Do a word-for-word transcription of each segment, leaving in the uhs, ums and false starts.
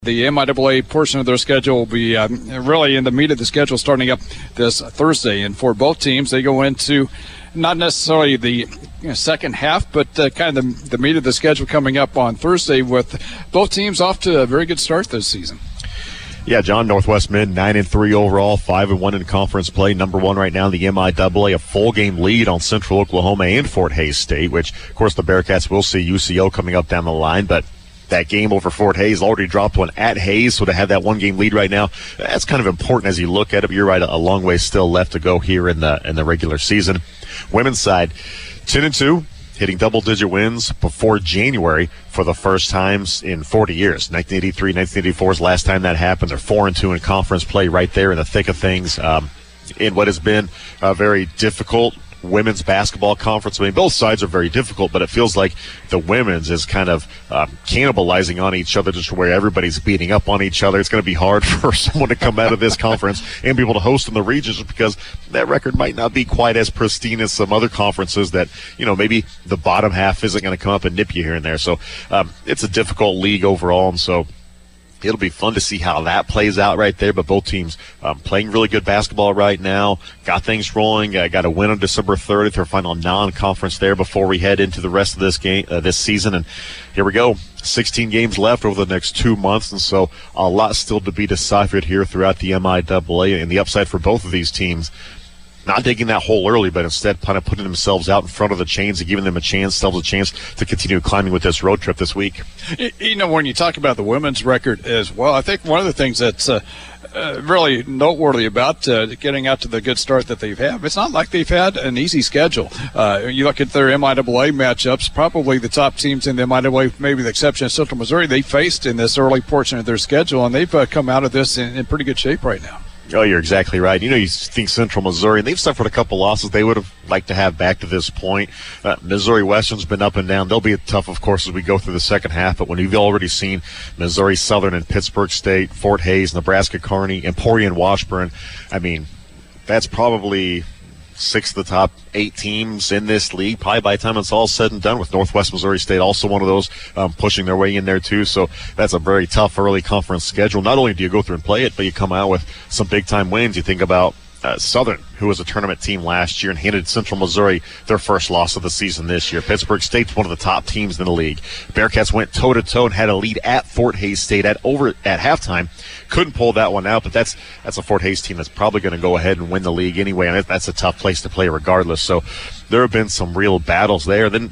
The M I A A portion of their schedule will be um, really in the meat of the schedule starting up this Thursday. And for both teams, they go into not necessarily the you know, second half, but uh, kind of the, the meat of the schedule coming up on Thursday with both teams off to a very good start this season. Yeah, John, Northwest Men nine and three overall, five and one in conference play. Number one right now in the M I A A, a full game lead on Central Oklahoma and Fort Hays State, which of course the Bearcats will see U C O coming up down the line, but that game over Fort Hays already dropped one at Hays, so to have that one game lead right now, that's kind of important as you look at it. But you're right, a long way still left to go here in the in the regular season. Women's side, ten and two. Hitting double-digit wins before January for the first times in forty years. nineteen eighty-three, nineteen eighty-four is the last time that happened. They're four and two in conference play right there in the thick of things. Um, in what has been a very difficult women's basketball conference. I mean, both sides are very difficult, but it feels like the women's is kind of um, cannibalizing on each other just where everybody's beating up on each other. It's going to be hard for someone to come out of this conference and be able to host in the region just because that record might not be quite as pristine as some other conferences that, you know, maybe the bottom half isn't going to come up and nip you here and there. So um, it's a difficult league overall, and so it'll be fun to see how that plays out right there. But both teams um, playing really good basketball right now. Got things rolling. Uh, got a win on December thirtieth, their final non-conference there before we head into the rest of this game, uh, this season. And here we go. sixteen games left over the next two months, and so a lot still to be deciphered here throughout the M I A A. And the upside for both of these teams, not taking that hole early, but instead kind of putting themselves out in front of the chains and giving them a chance, themselves a chance to continue climbing with this road trip this week. You know, when you talk about the women's record as well, I think one of the things that's uh, uh, really noteworthy about uh, getting out to the good start that they've had, it's not like they've had an easy schedule. Uh, you look at their M I A A matchups, probably the top teams in the M I A A, maybe the exception of Central Missouri, they faced in this early portion of their schedule, and they've uh, come out of this in, in pretty good shape right now. Oh, you're exactly right. You know, you think Central Missouri, and they've suffered a couple losses they would have liked to have back to this point. Uh, Missouri Western's been up and down. They'll be tough, of course, as we go through the second half. But when you've already seen Missouri Southern and Pittsburgh State, Fort Hays, Nebraska Kearney, Emporia and Washburn, I mean, that's probably six of the top eight teams in this league, probably by the time it's all said and done, with Northwest Missouri State also one of those um, pushing their way in there too. So that's a very tough early conference schedule. Not only do you go through and play it, but you come out with some big-time wins. You think about uh, Southern, who was a tournament team last year and handed Central Missouri their first loss of the season this year. Pittsburgh State's one of the top teams in the league. Bearcats went toe-to-toe and had a lead at Fort Hays State at over at halftime. Couldn't pull that one out, but that's that's a Fort Hays team that's probably going to go ahead and win the league anyway, and that's a tough place to play regardless. So there have been some real battles there. Then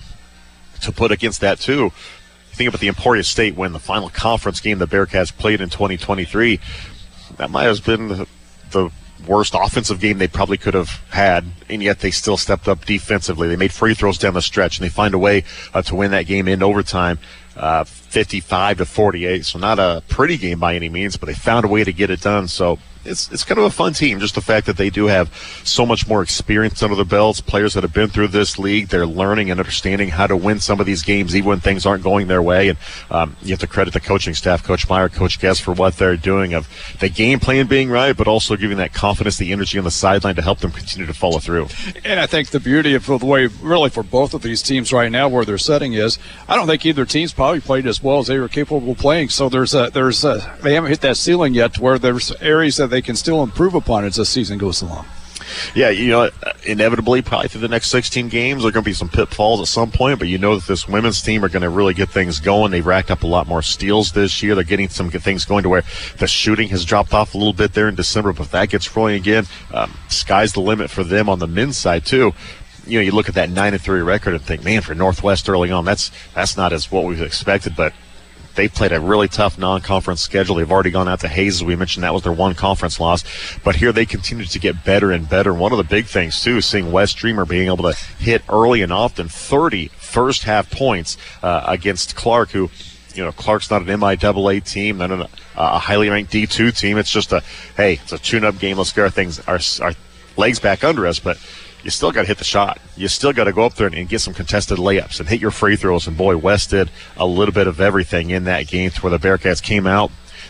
to put against that too, think about the Emporia State win, the final conference game the Bearcats played in twenty twenty-three. That might have been the, the worst offensive game they probably could have had, and yet they still stepped up defensively. They made free throws down the stretch, and they find a way uh, to win that game in overtime, uh, fifty-five to forty-eight. So not a pretty game by any means, but they found a way to get it done. So it's it's kind of a fun team, just the fact that they do have so much more experience under the belts, players that have been through this league. They're learning and understanding how to win some of these games even when things aren't going their way. And um, you have to credit the coaching staff, Coach Meyer, Coach Guest, for what they're doing of the game plan being right, but also giving that confidence, the energy on the sideline to help them continue to follow through. And I think the beauty of the way, really for both of these teams right now, where their setting is, I don't think either team's probably played as well as they were capable of playing. So there's a, there's a, they haven't hit that ceiling yet to where there's areas that they can still improve upon as the season goes along. Yeah, you know, inevitably, probably through the next sixteen games, there are going to be some pitfalls at some point, but you know that this women's team are going to really get things going. They've racked up a lot more steals this year. They're getting some good things going to where the shooting has dropped off a little bit there in December, but if that gets rolling again, um, sky's the limit for them on the men's side, too. You know, you look at that nine and three record and think, man, for Northwest early on, that's that's not as what we've expected, but they played a really tough non-conference schedule. They've already gone out to Hays, as we mentioned. That was their one conference loss. But here they continue to get better and better. And one of the big things, too, is seeing Wes Dreamer being able to hit early and often thirty first-half points uh, against Clark, who, you know, Clark's not an M I A A team, not an, uh, a highly ranked D two team. It's just a, hey, it's a tune-up game. Let's get our, things, our, our legs back under us. But you still got to hit the shot. You still got to go up there and, and get some contested layups and hit your free throws. And, boy, West did a little bit of everything in that game to where the Bearcats came out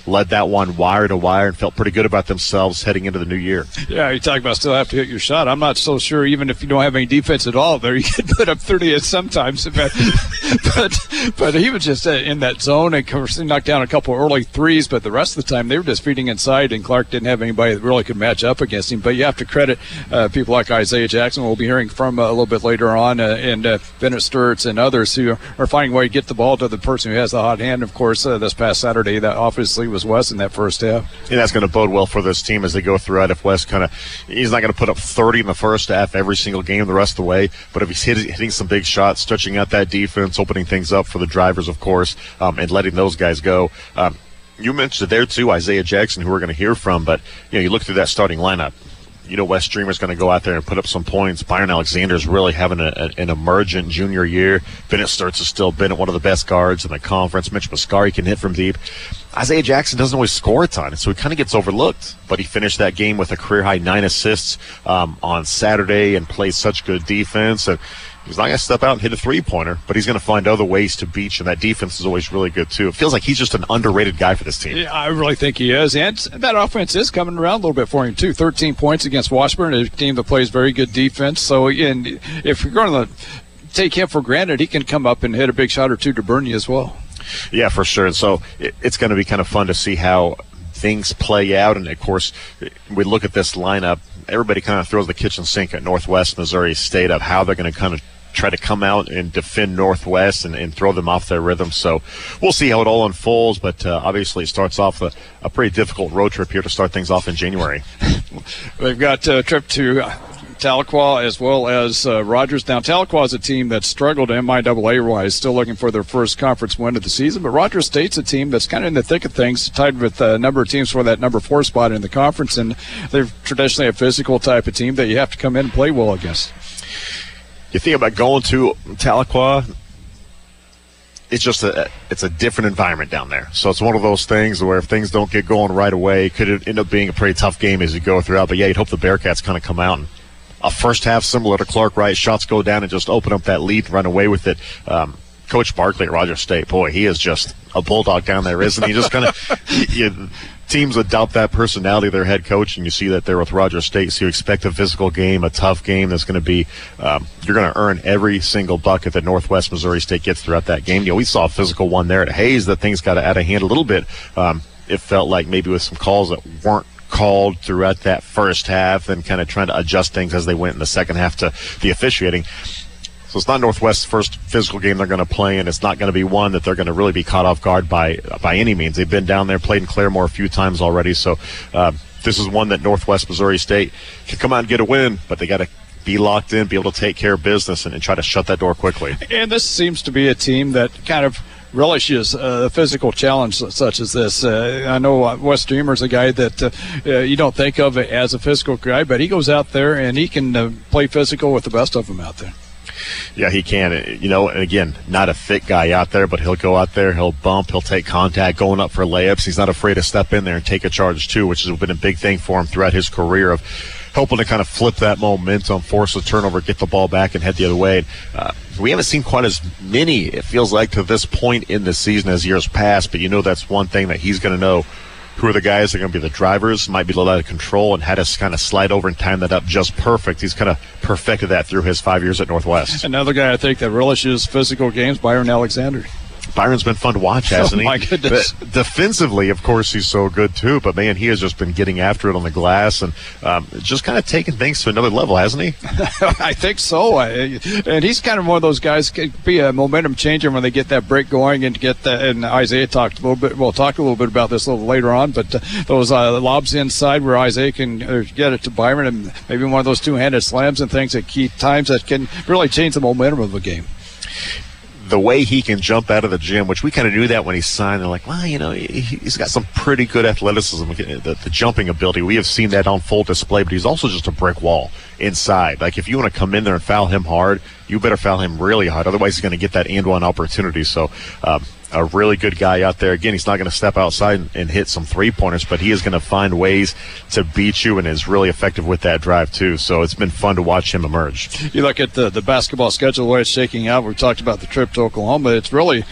led that one wire to wire and felt pretty good about themselves heading into the new year. Yeah, you talk about still have to hit your shot. I'm not so sure, even if you don't have any defense at all there, you can put up thirty sometimes. But but, but he was just in that zone, and of course he knocked down a couple early threes, but the rest of the time they were just feeding inside, and Clark didn't have anybody that really could match up against him. But you have to credit uh, people like Isaiah Jackson, we'll be hearing from uh, a little bit later on, uh, and uh, Bennett Sturts and others who are, are finding a way to get the ball to the person who has the hot hand. Of course, uh, this past Saturday, that obviously was West in that first half. And that's going to bode well for this team as they go throughout. If West kind of, he's not going to put up thirty in the first half every single game the rest of the way, but if he's hit, hitting some big shots, stretching out that defense, opening things up for the drivers, of course, um, and letting those guys go. Um, you mentioned it there, too, Isaiah Jackson, who we're going to hear from, but you know, you look through that starting lineup. You know, West Streamer's going to go out there and put up some points. Byron Alexander's really having a, a, an emergent junior year. Bennett Sturts is still Bennett, one of the best guards in the conference. Mitch Mascari can hit from deep. Isaiah Jackson doesn't always score a ton, so he kind of gets overlooked. But he finished that game with a career-high nine assists um, on Saturday and played such good defense. And he's not going to step out and hit a three-pointer, but he's going to find other ways to beat you, and that defense is always really good, too. It feels like he's just an underrated guy for this team. Yeah, I really think he is, and that offense is coming around a little bit for him, too. thirteen points against Washburn, a team that plays very good defense. So, and if you're going to take him for granted, he can come up and hit a big shot or two to burn you as well. Yeah, for sure. And so it, it's going to be kind of fun to see how things play out. And, of course, we look at this lineup. Everybody kind of throws the kitchen sink at Northwest Missouri State of how they're going to kind of try to come out and defend Northwest and, and throw them off their rhythm. So we'll see how it all unfolds, but uh, obviously it starts off a, a pretty difficult road trip here to start things off in January. They've got a trip to Tahlequah as well as uh, Rogers. Now, Tahlequah is a team that struggled M I A A-wise, still looking for their first conference win of the season, but Rogers State's a team that's kind of in the thick of things, tied with a number of teams for that number four spot in the conference, and they're traditionally a physical type of team that you have to come in and play well against. You think about going to Tahlequah, it's just a it's a different environment down there. So it's one of those things where if things don't get going right away, it could end up being a pretty tough game as you go throughout. But, yeah, you'd hope the Bearcats kind of come out and a first half similar to Clark Wright, shots go down and just open up that lead and run away with it. Um, Coach Barkley at Rogers State, boy, he is just a bulldog down there, isn't he? Just kind of teams adopt that personality of their head coach, and you see that there with Rogers State. So you expect a physical game, a tough game that's going to be um, you're going to earn every single bucket that Northwest Missouri State gets throughout that game. You know, we saw a physical one there at Hayes that things got out of hand a little bit. Um, it felt like maybe with some calls that weren't called throughout that first half and kind of trying to adjust things as they went in the second half to the officiating. So it's not Northwest's first physical game they're going to play, and it's not going to be one that they're going to really be caught off guard by by any means. They've been down there, played in Claremore a few times already, so uh, this is one that Northwest Missouri State can come out and get a win, but they got to be locked in, be able to take care of business, and, and try to shut that door quickly. And this seems to be a team that kind of relishes a physical challenge such as this. Uh, I know Wes Dreamer's a guy that uh, uh, you don't think of as a physical guy, but he goes out there and he can uh, play physical with the best of them out there. Yeah, he can. You know, and again, not a fit guy out there, but he'll go out there, he'll bump, he'll take contact going up for layups. He's not afraid to step in there and take a charge too, which has been a big thing for him throughout his career of helping to kind of flip that momentum, force a turnover, get the ball back, and head the other way. Uh, we haven't seen quite as many, it feels like, to this point in the season as years past, but you know that's one thing that he's going to know. Who are the guys that are going to be the drivers, might be a little out of control, and had us kind of slide over and time that up just perfect. He's kind of perfected that through his five years at Northwest. Another guy I think that relishes physical games, Byron Alexander. Byron's been fun to watch, hasn't oh, my he? goodness. But defensively, of course, he's so good, too. But, man, he has just been getting after it on the glass and um, just kind of taking things to another level, hasn't he? I think so. I, and he's kind of one of those guys can be a momentum changer when they get that break going and get that. And Isaiah talked a little bit. We'll talk a little bit about this a little later on. But uh, those uh, lobs inside where Isaiah can uh, get it to Byron and maybe one of those two-handed slams and things at key times that can really change the momentum of the game. The way he can jump out of the gym, which we kind of knew that when he signed, they're like, well, you know, he, he's got some pretty good athleticism, the, the jumping ability. We have seen that on full display, but he's also just a brick wall inside. Like, if you want to come in there and foul him hard, you better foul him really hard. Otherwise, he's going to get that and one opportunity. So, um, a really good guy out there. Again, he's not going to step outside and, and hit some three-pointers, but he is going to find ways to beat you and is really effective with that drive, too. So it's been fun to watch him emerge. You look at the, the basketball schedule, the way it's shaking out. We've talked about the trip to Oklahoma. It's really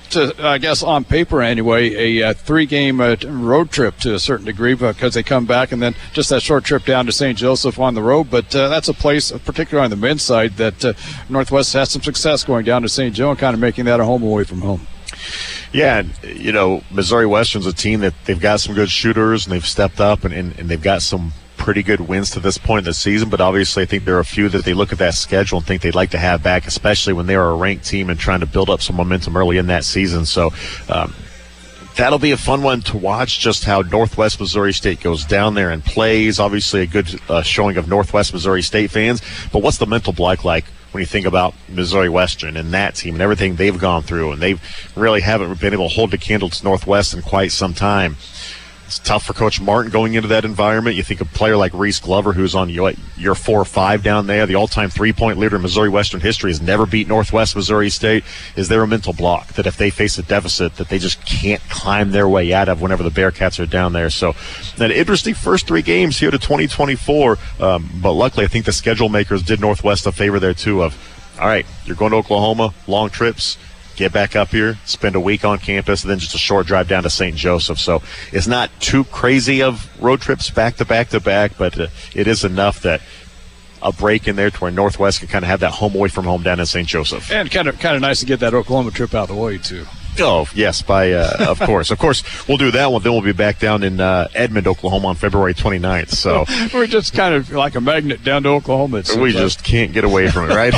to, I guess, on paper anyway, a, a three-game uh, road trip to a certain degree because they come back and then just that short trip down to Saint Joseph on the road. But uh, that's a place, particularly on the men's side, that uh, Northwest has some success going down to Saint Joe and kind of making that a home away from home. Yeah, and, you know, Missouri Western's a team that they've got some good shooters and they've stepped up and, and, and they've got some pretty good wins to this point in the season, but obviously I think there are a few that they look at that schedule and think they'd like to have back, especially when they are a ranked team and trying to build up some momentum early in that season. So um, that'll be a fun one to watch, just how Northwest Missouri State goes down there and plays. Obviously a good uh, showing of Northwest Missouri State fans, but what's the mental block like when you think about Missouri Western and that team and everything they've gone through, and they really haven't been able to hold the candle to Northwest in quite some time. It's tough for Coach Martin going into that environment. You think a player like Reese Glover, who's on year four or five down there, the all-time three-point leader in Missouri Western history, has never beat Northwest Missouri State. Is there a mental block that if they face a deficit that they just can't climb their way out of whenever the Bearcats are down there? So an interesting first three games here to twenty twenty-four, um, but luckily I think the schedule makers did Northwest a favor there too of, all right, you're going to Oklahoma, long trips, get back up here, spend a week on campus, and then just a short drive down to Saint Joseph. So it's not too crazy of road trips back to back to back, but uh, it is enough that a break in there to where Northwest can kind of have that home away from home down in Saint Joseph. And kind of kind of nice to get that Oklahoma trip out of the way, too. Oh, yes, by uh, of course. Of course, we'll do that one. Then we'll be back down in uh, Edmond, Oklahoma on February twenty-ninth. So we're just kind of like a magnet down to Oklahoma. We just can't get away from it, right?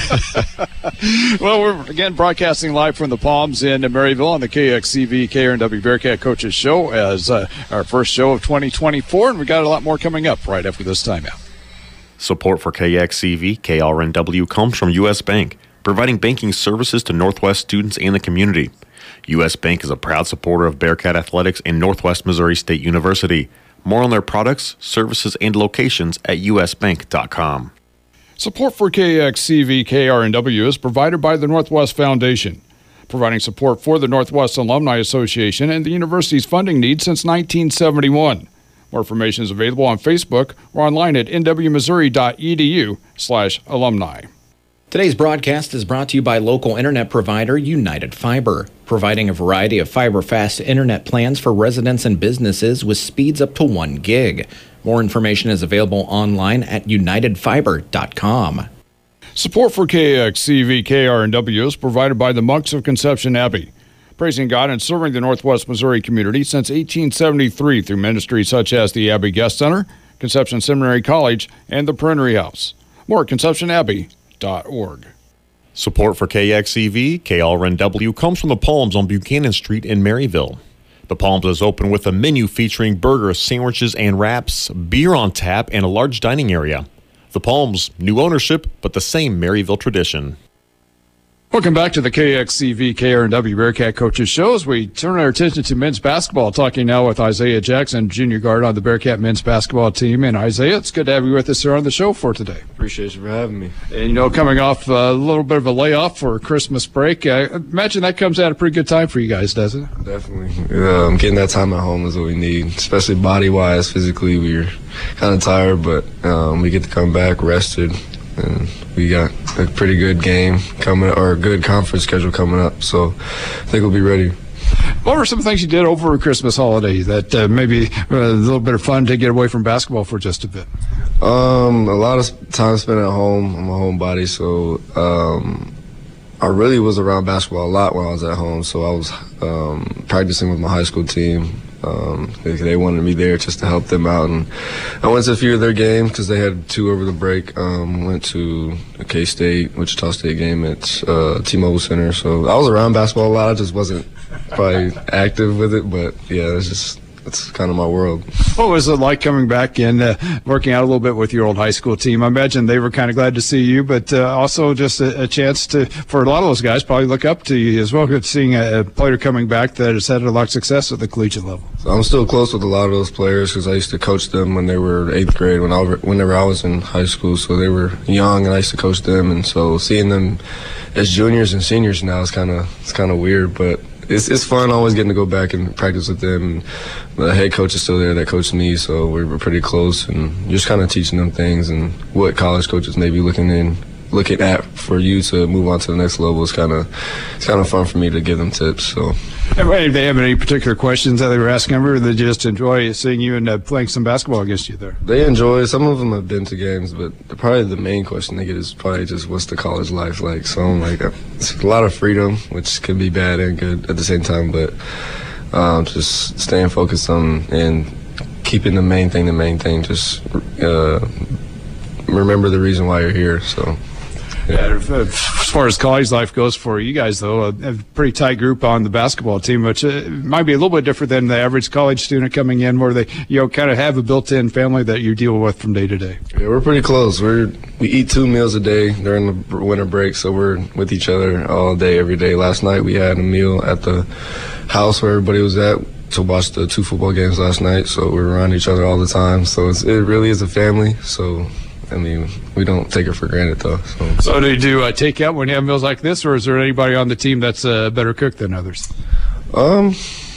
Well, we're, again, broadcasting live from the Palms in Maryville on the K X C V K R N W Bearcat Coaches Show as uh, our first show of twenty twenty-four, and we got a lot more coming up right after this timeout. Support for K X C V K R N W comes from U S. Bank, providing banking services to Northwest students and the community. U S. Bank is a proud supporter of Bearcat Athletics and Northwest Missouri State University. More on their products, services, and locations at u s bank dot com. Support for K X C V K R N W is provided by the Northwest Foundation, providing support for the Northwest Alumni Association and the university's funding needs since nineteen seventy-one. More information is available on Facebook or online at n w missouri dot e d u slash alumni. Today's broadcast is brought to you by local internet provider United Fiber, providing a variety of fiber-fast internet plans for residents and businesses with speeds up to one gig. More information is available online at united fiber dot com. Support for K X C V K R N W is provided by the Monks of Conception Abbey, praising God and serving the Northwest Missouri community since eighteen seventy-three through ministries such as the Abbey Guest Center, Conception Seminary College, and the Prinnery House. More at conception abbey dot org. Support for K X C V K R N W comes from the Palms on Buchanan Street in Maryville. The Palms is open with a menu featuring burgers, sandwiches, and wraps, beer on tap, and a large dining area. The Palms, new ownership, but the same Maryville tradition. Welcome back to the K X C V K R N W Bearcat Coaches Show as we turn our attention to men's basketball, talking now with Isaiah Jackson, junior guard on the Bearcat men's basketball team. And Isaiah, it's good to have you with us here on the show for today. Appreciate you for having me. And, you know, coming off a little bit of a layoff for Christmas break, I imagine that comes at a pretty good time for you guys, doesn't it? Definitely. Um, getting that time at home is what we need, especially body-wise. Physically, we're kind of tired, but um, we get to come back rested. And we got a pretty good game coming, or a good conference schedule coming up, so I think we'll be ready. What were some things you did over Christmas holiday that uh, maybe uh, a little bit of fun to get away from basketball for just a bit? Um, a lot of time spent at home. I'm a homebody, so um, I really was around basketball a lot when I was at home. So I was um, practicing with my high school team. Um, they, they wanted me there just to help them out, and I went to a few of their games because they had two over the break. Um, went to a K-State, Wichita State game at uh, T-Mobile Center. So I was around basketball a lot. I just wasn't probably active with it, but yeah, it's just that's kind of my world. What was it like coming back and uh, working out a little bit with your old high school team? I imagine they were kind of glad to see you, but uh, also just a, a chance to, for a lot of those guys, probably look up to you as well, seeing a, a player coming back that has had a lot of success at the collegiate level. So I'm still close with a lot of those players because I used to coach them when they were eighth grade, when I, whenever I was in high school. So they were young, and I used to coach them. And so seeing them as juniors and seniors now is kind of it's kind of weird, but It's it's fun always getting to go back and practice with them. The head coach is still there that coached me, so we're, we're pretty close and just kind of teaching them things and what college coaches may be looking in looking at for you to move on to the next level is kind of it's kind of fun for me to give them tips. So, if they have any particular questions that they were asking, or they just enjoy seeing you and uh, playing some basketball against you there? They enjoy. Some of them have been to games, but probably the main question they get is probably just what's the college life like. So I'm like, it's a lot of freedom, which can be bad and good at the same time, but um, just staying focused on and keeping the main thing the main thing. Just uh, remember the reason why you're here. So. Yeah, as far as college life goes for you guys, though, a, a pretty tight group on the basketball team, which uh, might be a little bit different than the average college student coming in, where they, you know, kind of have a built-in family that you deal with from day to day. Yeah, we're pretty close. We're we eat two meals a day during the winter break, so we're with each other all day, every day. Last night we had a meal at the house where everybody was at to watch the two football games last night, so we're around each other all the time. So it's, it really is a family. So. I mean, we don't take it for granted, though. So, so do you do uh, takeout when you have meals like this, or is there anybody on the team that's a better cook than others? Um,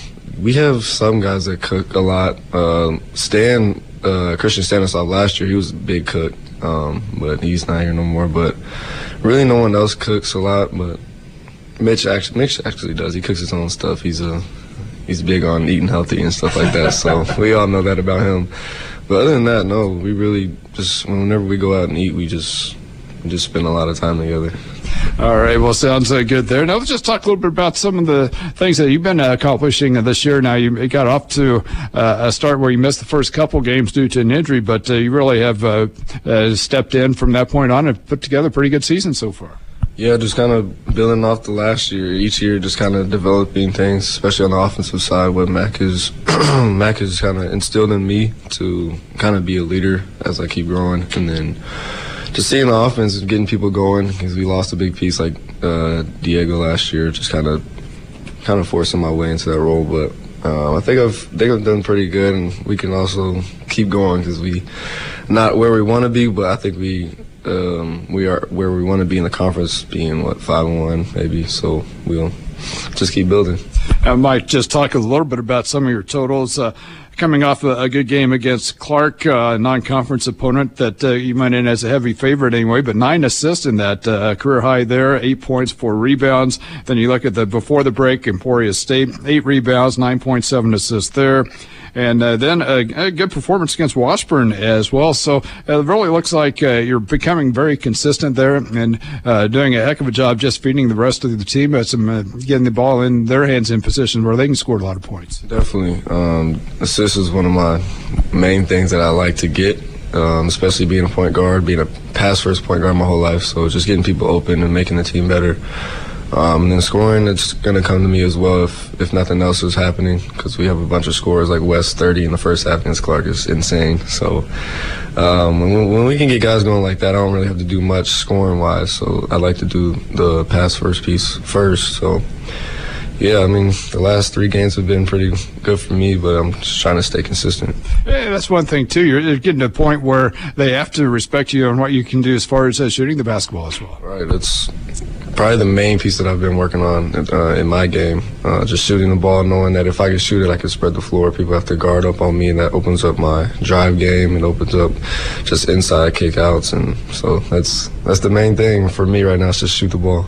we have some guys that cook a lot. Um, Stan, uh, Christian Stanislav, last year, he was a big cook, um, but he's not here no more. But really, no one else cooks a lot. But Mitch actually, Mitch actually does. He cooks his own stuff. He's a he's big on eating healthy and stuff like that. So we all know that about him. But other than that, no, we really just, whenever we go out and eat, we just we just spend a lot of time together. All right, well, sounds uh, good there. Now let's just talk a little bit about some of the things that you've been uh, accomplishing this year. Now, you got off to uh, a start where you missed the first couple games due to an injury, but uh, you really have uh, uh, stepped in from that point on and put together a pretty good season so far. Yeah, just kind of building off the last year. Each year, just kind of developing things, especially on the offensive side. What Mac is, Mac has kind of instilled in me to kind of be a leader as I keep growing, and then just seeing the offense and getting people going. Because we lost a big piece like uh, Diego last year, just kind of, kind of forcing my way into that role. But uh, I think I've, I think I've done pretty good, and we can also keep going because we, not where we want to be, but I think we. Um, we are where we want to be in the conference, being what five and one maybe. So we'll just keep building. I might just talk a little bit about some of your totals. Uh, coming off a, a good game against Clark, a uh, non-conference opponent that uh, you went in as a heavy favorite anyway, but nine assists in that uh, career high there, eight points, four rebounds. Then you look at the before the break, Emporia State, eight rebounds, nine point seven assists there. And uh, then a, a good performance against Washburn as well. So uh, it really looks like uh, you're becoming very consistent there and uh, doing a heck of a job just feeding the rest of the team, uh, some, uh, getting the ball in their hands in position where they can score a lot of points. Definitely. Um, assists is one of my main things that I like to get, um, especially being a point guard, being a pass-first point guard my whole life. So just getting people open and making the team better. Um, and then scoring, it's going to come to me as well if, if nothing else is happening, because we have a bunch of scores like West thirty in the first half against Clark is insane. So um, when, when we can get guys going like that, I don't really have to do much scoring-wise. So I like to do the pass-first piece first. So, yeah, I mean, the last three games have been pretty good for me, but I'm just trying to stay consistent. Yeah, that's one thing, too. You're getting to a point where they have to respect you on what you can do as far as uh, shooting the basketball as well. Right, that's probably the main piece that I've been working on uh, in my game, uh, just shooting the ball, knowing that if I can shoot it, I can spread the floor. People have to guard up on me, and that opens up my drive game and opens up just inside kickouts. And so that's that's the main thing for me right now is just shoot the ball.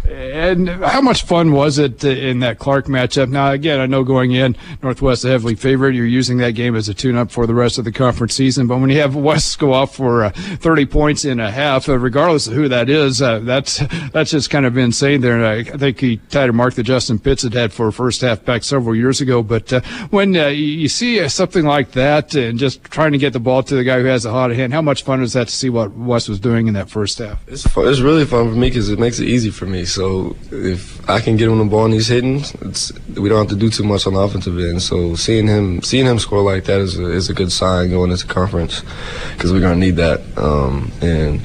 And how much fun was it in that Clark matchup? Now, again, I know going in, Northwest a heavily favored. You're using that game as a tune-up for the rest of the conference season. But when you have West go off for uh, thirty points in a half, uh, regardless of who that is, uh, that's that's just kind of insane there. And I, I think he tied a mark that Justin Pitts had had for a first half back several years ago. But uh, when uh, you see uh, something like that and just trying to get the ball to the guy who has a hot hand, how much fun is that to see what West was doing in that first half? It's fun. It's really fun for me because it makes it easy for me. So if I can get him the ball and he's hitting, it's, we don't have to do too much on the offensive end. So seeing him seeing him score like that is a, is a good sign going into conference because we're going to need that. Um, and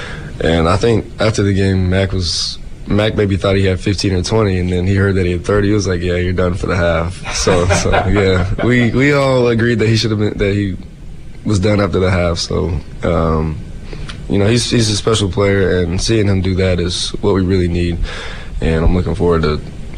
and I think after the game, Mac was Mac maybe thought he had fifteen or twenty, and then he heard that he had thirty. He was like, "Yeah, you're done for the half." So, so yeah, we we all agreed that he should have been that he was done after the half. So. Um, You know, he's he's a special player, and seeing him do that is what we really need. And I'm looking forward to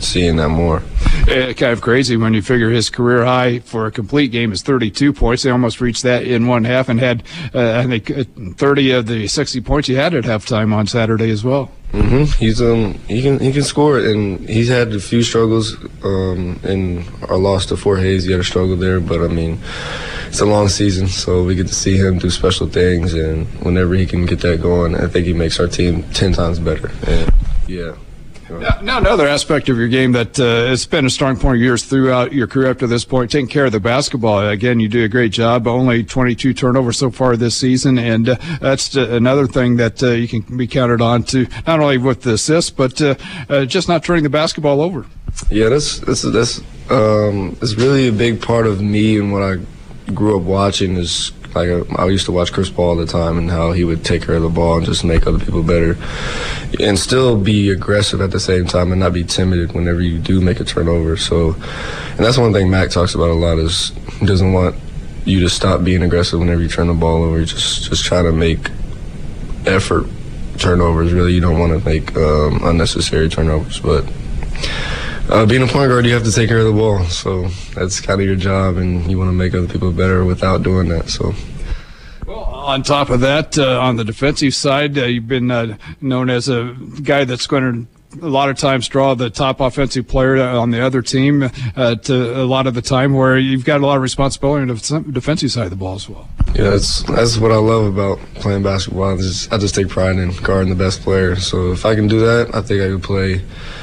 seeing that more. Uh, kind of crazy when you figure his career high for a complete game is thirty-two points. They almost reached that in one half and had, uh, I think, thirty of the sixty points he had at halftime on Saturday as well. Mm-hmm. He's um he can he can score it, and he's had a few struggles um in our loss to Fort Hays. He had a struggle there, but I mean, it's a long season, so we get to see him do special things, and whenever he can get that going, I think he makes our team ten times better. And yeah. Now, now, another aspect of your game that uh, has been a strong point of yours throughout your career up to this point, taking care of the basketball. Again, you do a great job. Only twenty-two turnovers so far this season, and uh, that's another thing that uh, you can be counted on to not only with the assists, but uh, uh, just not turning the basketball over. Yeah, that's that's that's um, it's really a big part of me and what I grew up watching is. Like I used to watch Chris Paul all the time and how he would take care of the ball and just make other people better and still be aggressive at the same time and not be timid whenever you do make a turnover. So, and that's one thing Mac talks about a lot is he doesn't want you to stop being aggressive whenever you turn the ball over. You just, just try to make effort turnovers. Really, you don't want to make um, unnecessary turnovers. But Uh, being a point guard, you have to take care of the ball, so that's kind of your job, and you want to make other people better without doing that. So, well, on top of that, uh, on the defensive side, uh, you've been uh, known as a guy that's going to a lot of times draw the top offensive player on the other team uh, to a lot of the time, where you've got a lot of responsibility on the defensive side of the ball as well. Yeah, that's that's what I love about playing basketball. I just, I just take pride in guarding the best player. So if I can do that, I think I could play.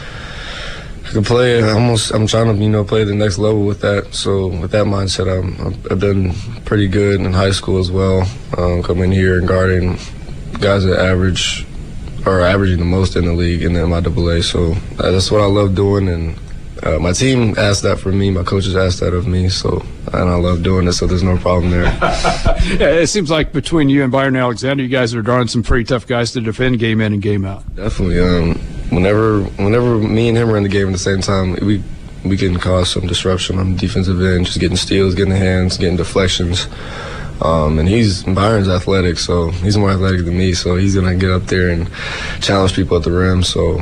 I can play almost. I'm trying to, you know, play the next level with that. So with that mindset, I'm, I've been pretty good in high school as well. Um, coming here and guarding guys that average or averaging the most in the league in the M I A A. So that's what I love doing, and uh, my team asked that for me. My coaches asked that of me. So and I love doing it. So there's no problem there. Yeah, it seems like between you and Byron Alexander, you guys are drawing some pretty tough guys to defend game in and game out. Definitely. Um, Whenever, whenever me and him are in the game at the same time, we we can cause some disruption on the defensive end, just getting steals, getting the hands, getting deflections. Um, and he's Byron's athletic, so he's more athletic than me, so he's gonna get up there and challenge people at the rim. So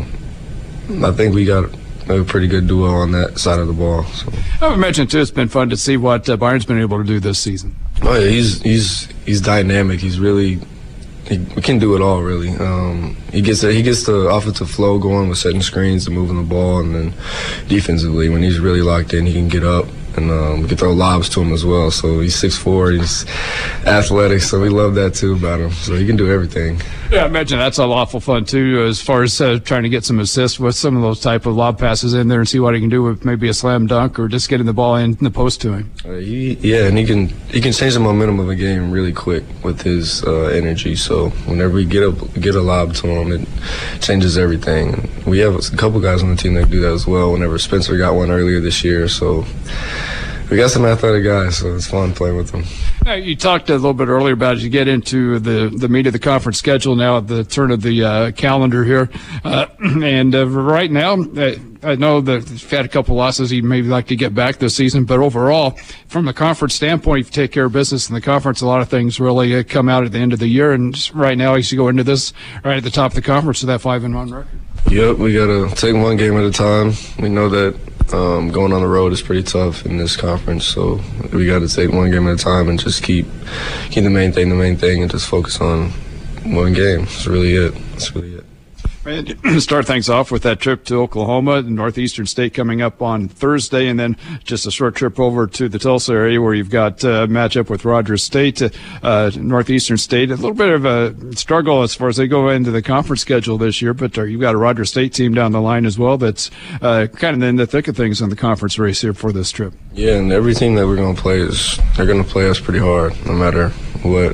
I think we got a pretty good duo on that side of the ball. So. I would mention too, it's been fun to see what uh, Byron's been able to do this season. Oh yeah, he's he's he's dynamic. He's really. He can do it all, really. Um, he gets the, he gets the offensive flow going with setting screens and moving the ball, and then defensively, when he's really locked in, he can get up and um, we can throw lobs to him as well. So he's six foot four, he's athletic, so we love that too about him. So he can do everything. Yeah, I imagine that's a awful fun too, as far as uh, trying to get some assists with some of those type of lob passes in there and see what he can do with maybe a slam dunk or just getting the ball in the post to him. Uh, he, yeah, and he can he can change the momentum of a game really quick with his uh, energy. So whenever we get a get a lob to him, it changes everything. We have a couple guys on the team that do that as well. Whenever Spencer got one earlier this year, so we got some athletic guys, so it's fun playing with them. Now, you talked a little bit earlier about as you get into the, the meat of the conference schedule now at the turn of the uh, calendar here. Uh, and uh, right now, uh, I know that you've had a couple losses you'd maybe like to get back this season, but overall, from the conference standpoint, if you take care of business in the conference, a lot of things really uh, come out at the end of the year. And right now, you should go into this right at the top of the conference with that five and one record. Yep, we got to take one game at a time. We know that um, going on the road is pretty tough in this conference, so we got to take one game at a time and just keep keep the main thing the main thing and just focus on one game. That's really it. That's really it. And start things off with that trip to Oklahoma, Northeastern State coming up on Thursday, and then just a short trip over to the Tulsa area where you've got a matchup with Rogers State, uh, Northeastern State. A little bit of a struggle as far as they go into the conference schedule this year, but you've got a Rogers State team down the line as well that's uh, kind of in the thick of things in the conference race here for this trip. Yeah, and every team that we're going to play is they're going to play us pretty hard, no matter what.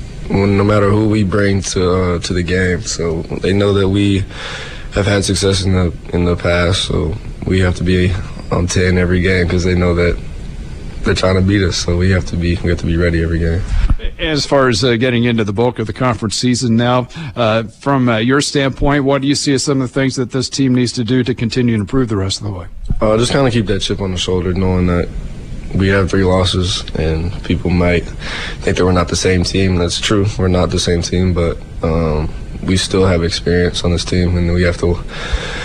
No matter who we bring to uh, to the game, so they know that we have had success in the in the past. So we have to be on ten every game because they know that they're trying to beat us. So we have to be we have to be ready every game. As far as uh, getting into the bulk of the conference season now, uh, from uh, your standpoint, what do you see as some of the things that this team needs to do to continue to improve the rest of the way? Uh, just kind of keep that chip on the shoulder, knowing that we have three losses, and people might think that we're not the same team. That's true. We're not the same team, but um, we still have experience on this team, and we have to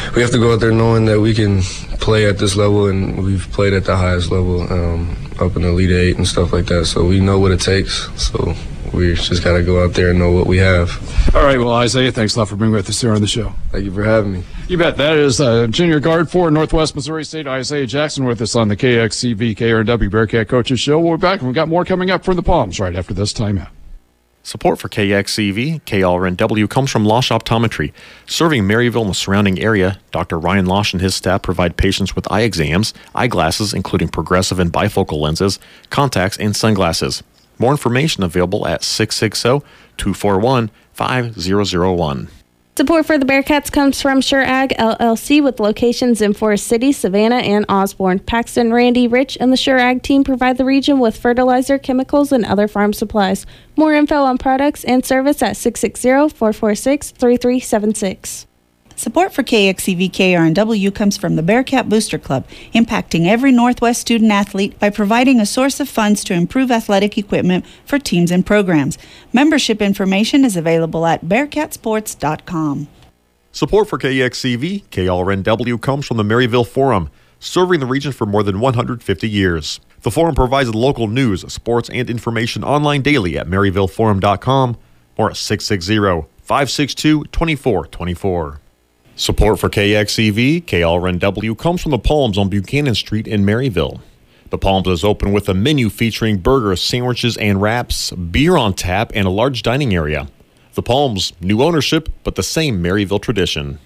we have to go out there knowing that we can play at this level, and we've played at the highest level, um, up in the Elite Eight and stuff like that. So we know what it takes. So we just got to go out there and know what we have. All right, well, Isaiah, thanks a lot for being with us here on the show. Thank you for having me. You bet. That is uh, junior guard for Northwest Missouri State, Isaiah Jackson, with us on the K X C V K R N W Bearcat Coaches Show. We'll be back, and we've got more coming up from the Palms right after this timeout. Support for K X C V, K R N W comes from Losch Optometry. Serving Maryville and the surrounding area, Doctor Ryan Losch and his staff provide patients with eye exams, eyeglasses, including progressive and bifocal lenses, contacts, and sunglasses. More information available at six six zero, two four one, five zero zero one. Support for the Bearcats comes from Sure Ag L L C with locations in Forest City, Savannah, and Osborne. Paxton, Randy, Rich, and the Sure Ag team provide the region with fertilizer, chemicals, and other farm supplies. More info on products and service at six six zero, four four six, three three seven six. Support for K X C V K R N W comes from the Bearcat Booster Club, impacting every Northwest student athlete by providing a source of funds to improve athletic equipment for teams and programs. Membership information is available at bearcat sports dot com. Support for K X C V, K R N W comes from the Maryville Forum, serving the region for more than one hundred fifty years. The Forum provides local news, sports, and information online daily at maryville forum dot com or at six six zero, five six two, two four two four. Support for K X C V, K R N W comes from the Palms on Buchanan Street in Maryville. The Palms is open with a menu featuring burgers, sandwiches, and wraps, beer on tap, and a large dining area. The Palms, new ownership, but the same Maryville tradition.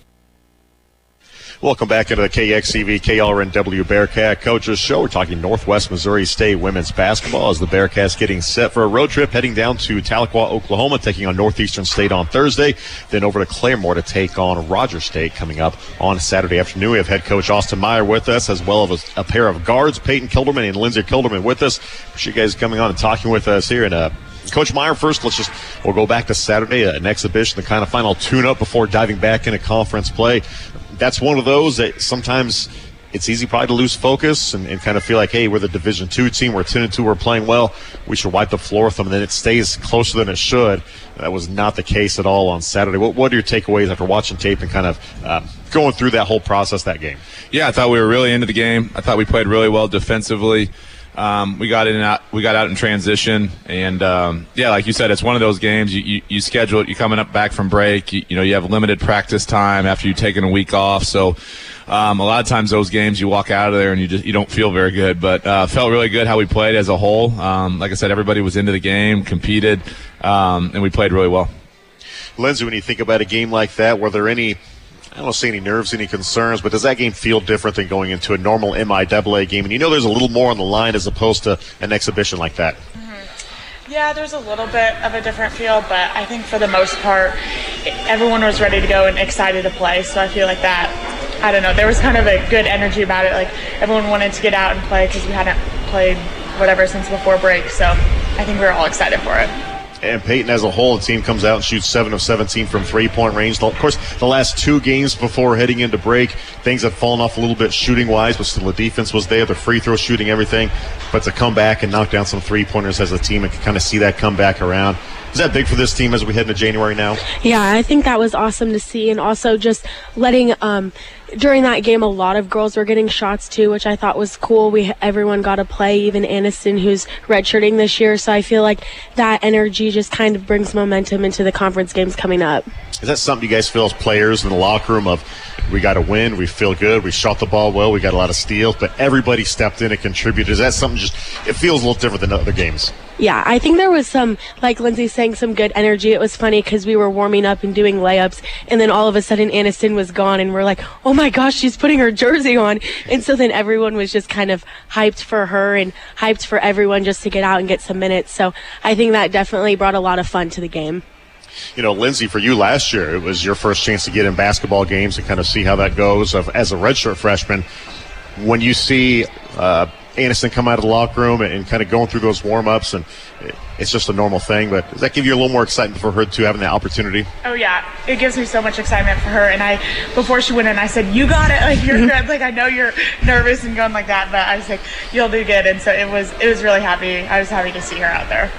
Welcome back into the K X C V K R N W Bearcat Coaches Show. We're talking Northwest Missouri State women's basketball as the Bearcats getting set for a road trip heading down to Tahlequah, Oklahoma, taking on Northeastern State on Thursday, then over to Claremore to take on Rogers State coming up on Saturday afternoon. We have head coach Austin Meyer with us, as well as a pair of guards, Peyton Kilderman and Lindsay Kilderman with us. Appreciate you guys coming on and talking with us here. And uh, Coach Meyer, first, let's just, we'll go back to Saturday, an exhibition, the kind of final tune-up before diving back into conference play. That's one of those that sometimes it's easy probably to lose focus and, and kind of feel like, hey, we're the Division two team, we're ten and two, we're playing well, we should wipe the floor with them, and then it stays closer than it should. That was not the case at all on Saturday. What, what are your takeaways after watching tape and kind of um, going through that whole process, that game? Yeah, I thought we were really into the game. I thought we played really well defensively. Um, we got in and out, we got out in transition, and um, yeah, like you said, it's one of those games. You, you, you schedule it. You're coming up back from break. You, you know, you have limited practice time after you've taken a week off. So um, a lot of times those games, you walk out of there and you just you don't feel very good. But uh, felt really good how we played as a whole. Um, like I said, everybody was into the game, competed, um, and we played really well. Lindsay, when you think about a game like that, were there any, I don't see any nerves, any concerns, but does that game feel different than going into a normal M I A A game? And you know there's a little more on the line as opposed to an exhibition like that. Mm-hmm. Yeah, there's a little bit of a different feel, but I think for the most part, everyone was ready to go and excited to play. So I feel like that, I don't know, there was kind of a good energy about it. Like everyone wanted to get out and play because we hadn't played whatever since before break. So I think we were all excited for it. And Peyton, as a whole, the team comes out and shoots seven of seventeen from three-point range. Of course, the last two games before heading into break, things have fallen off a little bit shooting-wise, but still the defense was there, the free throw shooting, everything. But to come back and knock down some three-pointers as a team and kind of see that come back around, is that big for this team as we head into January now? Yeah, I think that was awesome to see, and also just letting um, – during that game, a lot of girls were getting shots too, which I thought was cool. We everyone got to play, even Aniston, who's redshirting this year. So I feel like that energy just kind of brings momentum into the conference games coming up. Is that something you guys feel as players in the locker room of, we got to win, we feel good, we shot the ball well, we got a lot of steals, but everybody stepped in and contributed? Is that something just, it feels a little different than other games? Yeah, I think there was some, like Lindsay's saying, some good energy. It was funny because we were warming up and doing layups, and then all of a sudden Aniston was gone, and we're like, oh my gosh, she's putting her jersey on. And so then everyone was just kind of hyped for her and hyped for everyone just to get out and get some minutes. So I think that definitely brought a lot of fun to the game. You know, Lindsay, for you last year, it was your first chance to get in basketball games and kind of see how that goes of, as a redshirt freshman. When you see uh, Aniston come out of the locker room and, and kind of going through those warm-ups, and it, it's just a normal thing, but does that give you a little more excitement for her, too, having that opportunity? Oh, yeah. It gives me so much excitement for her. And I, before she went in, I said, you got it. Like, you're good. Like, I know you're nervous and going like that, but I was like, you'll do good. And so it was, it was really happy. I was happy to see her out there.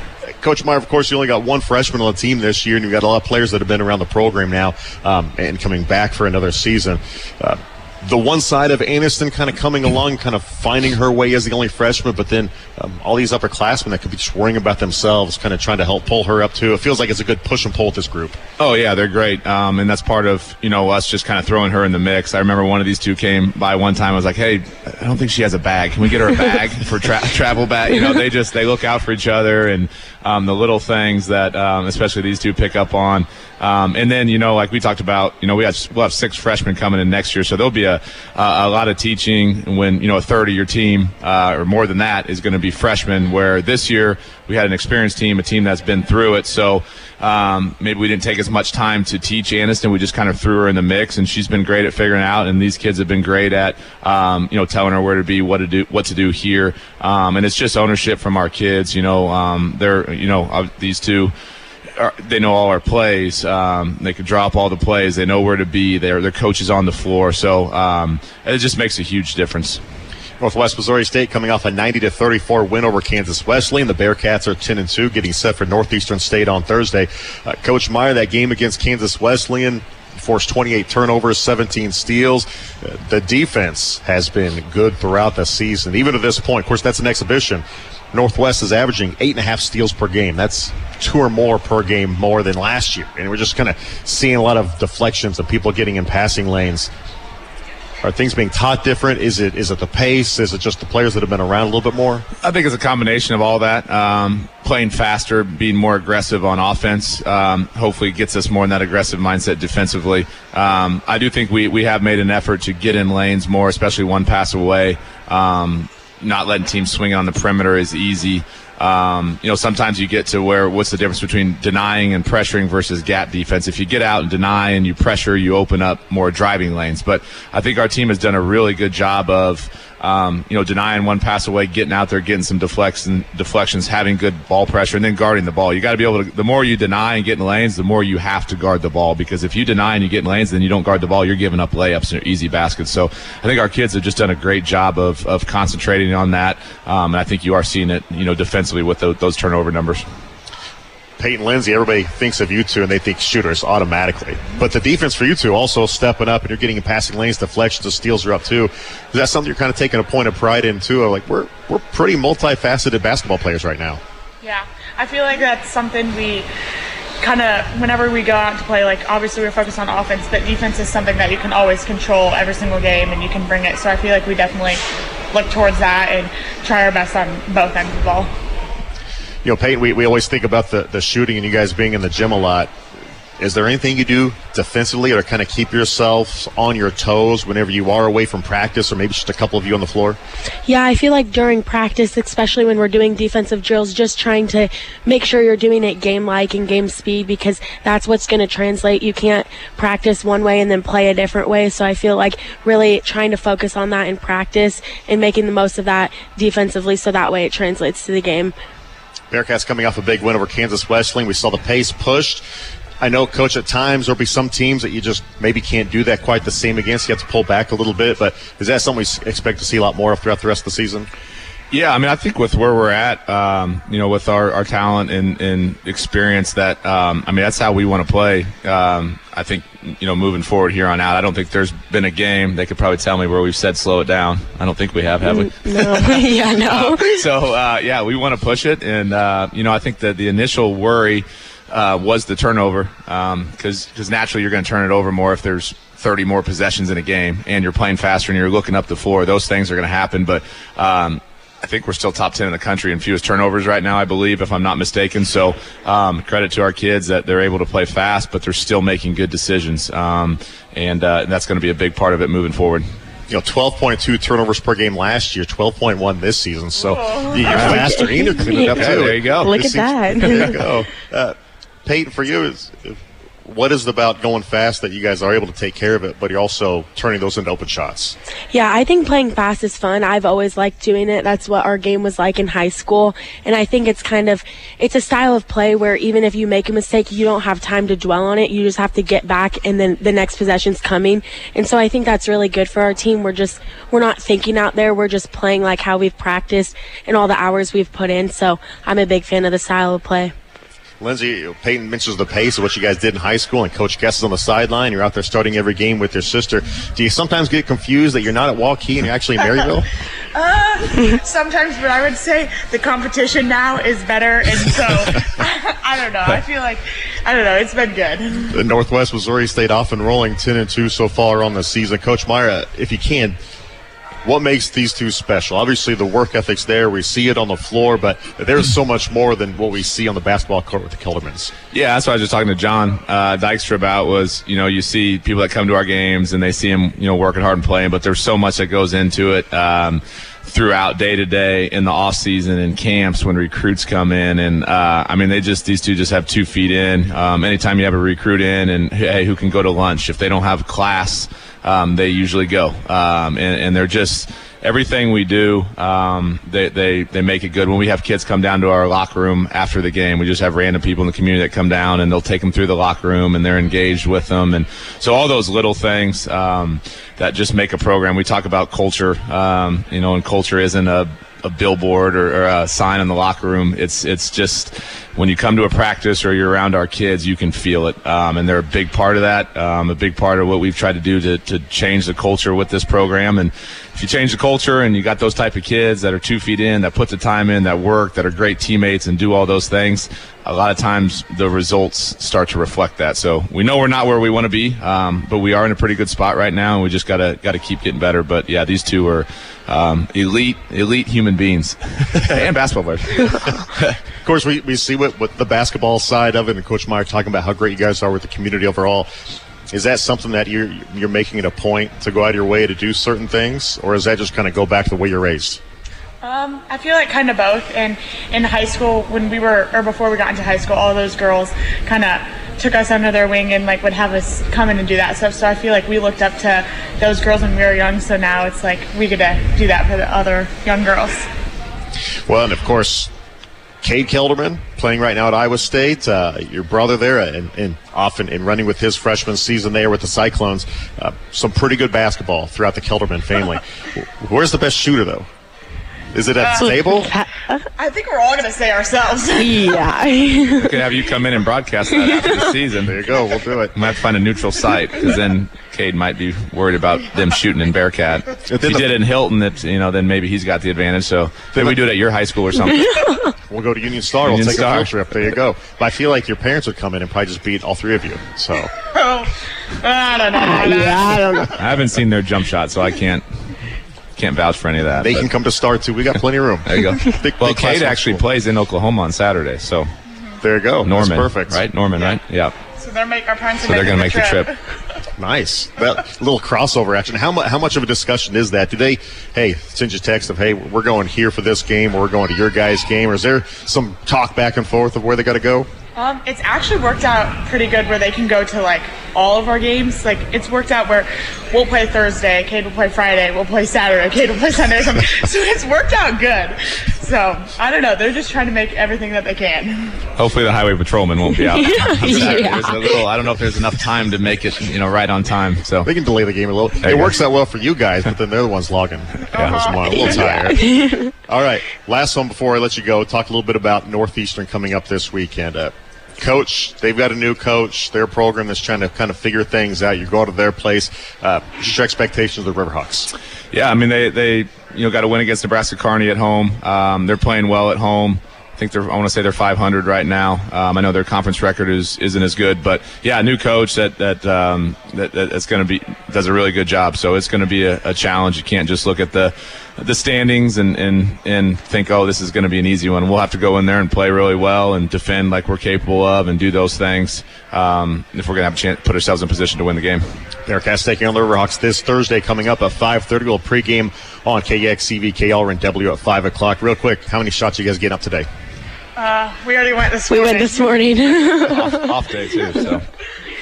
Coach Meyer, of course, you only got one freshman on the team this year, and you've got a lot of players that have been around the program now um, and coming back for another season. Uh, the one side of Aniston kind of coming along, kind of finding her way as the only freshman, but then um, all these upperclassmen that could be just worrying about themselves, kind of trying to help pull her up too. It feels like it's a good push and pull with this group. Oh, yeah, they're great. Um, and that's part of, you know, us just kind of throwing her in the mix. I remember one of these two came by one time. I was like, hey, I don't think she has a bag. Can we get her a bag for tra- travel bag? You know, they just, they look out for each other, and um, the little things that um, especially these two pick up on. Um, and then, you know, like we talked about, you know, we have, we'll have six freshmen coming in next year, so there'll be a, a, a lot of teaching when, you know, a third of your team uh, or more than that is going to be freshmen, where this year we had an experienced team, a team that's been through it. So um, maybe we didn't take as much time to teach Aniston. We just kind of threw her in the mix, and she's been great at figuring out, and these kids have been great at, um, you know, telling her where to be, what to do, what to do here. Um, and it's just ownership from our kids. You know, um, they're, you know, uh, these two, Are, they know all our plays. Um, they can drop all the plays. They know where to be. They're, they're coaches on the floor. So um, it just makes a huge difference. Northwest Missouri State coming off a ninety to thirty-four win over Kansas Wesleyan. The Bearcats are ten and two, getting set for Northeastern State on Thursday. Uh, Coach Meyer, that game against Kansas Wesleyan forced twenty-eight turnovers, seventeen steals. Uh, the defense has been good throughout the season, even to this point. Of course, that's an exhibition. Northwest is averaging eight and a half steals per game. That's two or more per game more than last year. And we're just kind of seeing a lot of deflections and people getting in passing lanes. Are things being taught different? Is it is it the pace? Is it just the players that have been around a little bit more? I think it's a combination of all that. Um, playing faster, being more aggressive on offense, um, hopefully gets us more in that aggressive mindset defensively. Um, I do think we, we have made an effort to get in lanes more, especially one pass away. Um, not letting teams swing on the perimeter is easy. Um, you know, sometimes you get to where what's the difference between denying and pressuring versus gap defense. If you get out and deny and you pressure, you open up more driving lanes. But I think our team has done a really good job of, um, you know, denying one pass away, getting out there, getting some deflection, deflections, having good ball pressure, and then guarding the ball. You got to be able to, the more you deny and get in lanes, the more you have to guard the ball, because if you deny and you get in lanes, then you don't guard the ball, you're giving up layups and easy baskets. So I think our kids have just done a great job of, of concentrating on that. Um, and I think you are seeing it, you know, defensively with those, those turnover numbers. Peyton Lindsay, everybody thinks of you two and they think shooters automatically. But the defense for you two also stepping up, and you're getting in passing lanes, deflections, the steals are up too. Is that something you're kind of taking a point of pride in too? Like we're we're pretty multifaceted basketball players right now. Yeah, I feel like that's something we kind of, whenever we go out to play, like obviously we're focused on offense, but defense is something that you can always control every single game and you can bring it. So I feel like we definitely look towards that and try our best on both ends of the ball. You know, Peyton, we, we always think about the, the shooting and you guys being in the gym a lot. Is there anything you do defensively or kind of keep yourselves on your toes whenever you are away from practice, or maybe just a couple of you on the floor? Yeah, I feel like during practice, especially when we're doing defensive drills, just trying to make sure you're doing it game-like and game speed, because that's what's going to translate. You can't practice one way and then play a different way. So I feel like really trying to focus on that in practice and making the most of that defensively, so that way it translates to the game. Bearcats coming off a big win over Kansas Wesleyan. We saw the pace pushed. I know, Coach, at times there'll be some teams that you just maybe can't do that quite the same against. You have to pull back a little bit, but is that something we expect to see a lot more of throughout the rest of the season? Yeah, I mean, I think with where we're at, um, you know, with our, our talent and, and experience, that, um, I mean, that's how we want to play. Um, I think, you know, moving forward here on out, I don't think there's been a game, they could probably tell me, where we've said slow it down. I don't think we have, have we? No. Yeah, no. Uh, so, uh, yeah, we want to push it. And, uh, you know, I think that the initial worry uh, was the turnover, because um, because naturally you're going to turn it over more if there's thirty more possessions in a game and you're playing faster and you're looking up the floor. Those things are going to happen. But um, I think we're still top ten in the country in fewest turnovers right now, I believe, if I'm not mistaken. So um, credit to our kids that they're able to play fast, but they're still making good decisions. Um, and uh, that's going to be a big part of it moving forward. You know, twelve point two turnovers per game last year, twelve point one this season. So oh. you're faster and you're cleaning it up, too. Yeah, there you go. Look at that. There you go. Uh, Peyton, for you, is what is it about going fast that you guys are able to take care of it, but you're also turning those into open shots? Yeah, I think playing fast is fun. I've always liked doing it. That's what our game was like in high school. And I think it's kind of, it's a style of play where even if you make a mistake, you don't have time to dwell on it. You just have to get back and then the next possession's coming. And so I think that's really good for our team. We're just, we're not thinking out there. We're just playing like how we've practiced and all the hours we've put in. So I'm a big fan of the style of play. Lindsay, Peyton mentions the pace of what you guys did in high school, and Coach Guess is on the sideline. You're out there starting every game with your sister. Do you sometimes get confused that you're not at Waukee and you're actually in Maryville? uh, sometimes, but I would say the competition now is better, and so I don't know. I feel like I don't know. It's been good. The Northwest Missouri State off and rolling, ten and two so far on the season. Coach Meyer, if you can, what makes these two special? Obviously, the work ethic's there. We see it on the floor, but there's so much more than what we see on the basketball court with the Keldermans. Yeah, that's what I was just talking to John uh, Dykstra about was, you know, you see people that come to our games and they see them, you know, working hard and playing, but there's so much that goes into it um, throughout day to day in the off season and camps when recruits come in. And, uh, I mean, they just, these two just have two feet in. Um, anytime you have a recruit in and, hey, who can go to lunch? If they don't have class, Um, they usually go, um, and, and they're just everything we do. Um, they, they they make it good. When we have kids come down to our locker room after the game, we just have random people in the community that come down and they'll take them through the locker room and they're engaged with them. And so all those little things um, that just make a program. We talk about culture, um, you know, and culture isn't a a billboard or, or a sign in the locker room. It's it's just when you come to a practice or you're around our kids, you can feel it, um, and they're a big part of that. Um, a big part of what we've tried to do to to change the culture with this program. And if you change the culture and you got those type of kids that are two feet in, that put the time in, that work, that are great teammates and do all those things, a lot of times the results start to reflect that. So we know we're not where we want to be, um, but we are in a pretty good spot right now, and we just gotta gotta keep getting better. But yeah, these two are um, elite elite human beings and basketball players. Of course, we, we see what, what the basketball side of it, and Coach Meyer talking about how great you guys are with the community overall. Is that something that you're you're making it a point to go out of your way to do certain things, or is that just kind of go back to the way you're raised? Um, I feel like kind of both. And in high school, when we were, or before we got into high school, all those girls kind of took us under their wing and like would have us come in and do that stuff. So I feel like we looked up to those girls when we were young. So now it's like we get to do that for the other young girls. Well, and of course, Cade Kelderman playing right now at Iowa State. Uh, your brother there, and, and often in running with his freshman season there with the Cyclones. Uh, some pretty good basketball throughout the Kelderman family. Where's the best shooter, though? Is it at Uh, Stable? I think we're all going to say ourselves. Yeah. We could have you come in and broadcast that after the season. There you go. We'll do it. We might have to find a neutral site, because then Cade might be worried about them shooting in Bearcat. If you did it in Hilton, that you know, then maybe he's got the advantage. So then we do it at your high school or something. We'll go to Union Star. Union we'll take Star. a field trip. There you go. But I feel like your parents would come in and probably just beat all three of you. So Oh, I don't know. Yeah, I don't know. I haven't seen their jump shot, so I can't can't vouch for any of that. they but can come to Star too. We got plenty of room. there you go. Big, Well, big class Cade actually school. plays in Oklahoma on Saturday, so There you go. Norman, That's perfect. right? Norman, right? Yeah. So they're make our parents. So they're going to make the trip. Nice. That little crossover action. How much? How much of a discussion is that? Do they, hey, send you a text of, hey, we're going here for this game, or we're going to your guys' game, or is there some talk back and forth of where they got to go? Um, it's actually worked out pretty good where they can go to like all of our games. Like it's worked out where we'll play Thursday, Cade will play Friday, we'll play Saturday, Cade will play Sunday or something. So it's worked out good. So I don't know. They're just trying to make everything that they can. Hopefully the highway patrolman won't be out. Yeah. There's a little, I don't know if there's enough time to make it, you know, right on time. So They can delay the game a little. There It you works go. out well for you guys, but then they're the ones logging. Yeah, this morning. A little tired. All right. Last one before I let you go. Talk a little bit about Northeastern coming up this weekend. Uh, Coach, they've got a new coach, their program that's trying to kind of figure things out. You go to their place. Uh, just your expectations of the Riverhawks. Yeah, I mean they they you know got a win against Nebraska Kearney at home. Um, they're playing well at home. I think they're I want to say they're five hundred right now. Um, I know their conference record is isn't as good, but yeah, a new coach that that um, that that's going to be does a really good job. So it's going to be a, a challenge. You can't just look at the the standings and, and, and think, oh, this is going to be an easy one. We'll have to go in there and play really well and defend like we're capable of and do those things um, if we're going to have a chance to put ourselves in position to win the game. Bearcats taking on the Riverhawks this Thursday coming up at five thirty. We'll pregame on K X C V, K L R N W at five o'clock. Real quick, how many shots you guys getting up today? Uh, we already went this We morning. went this morning. off, off day too. So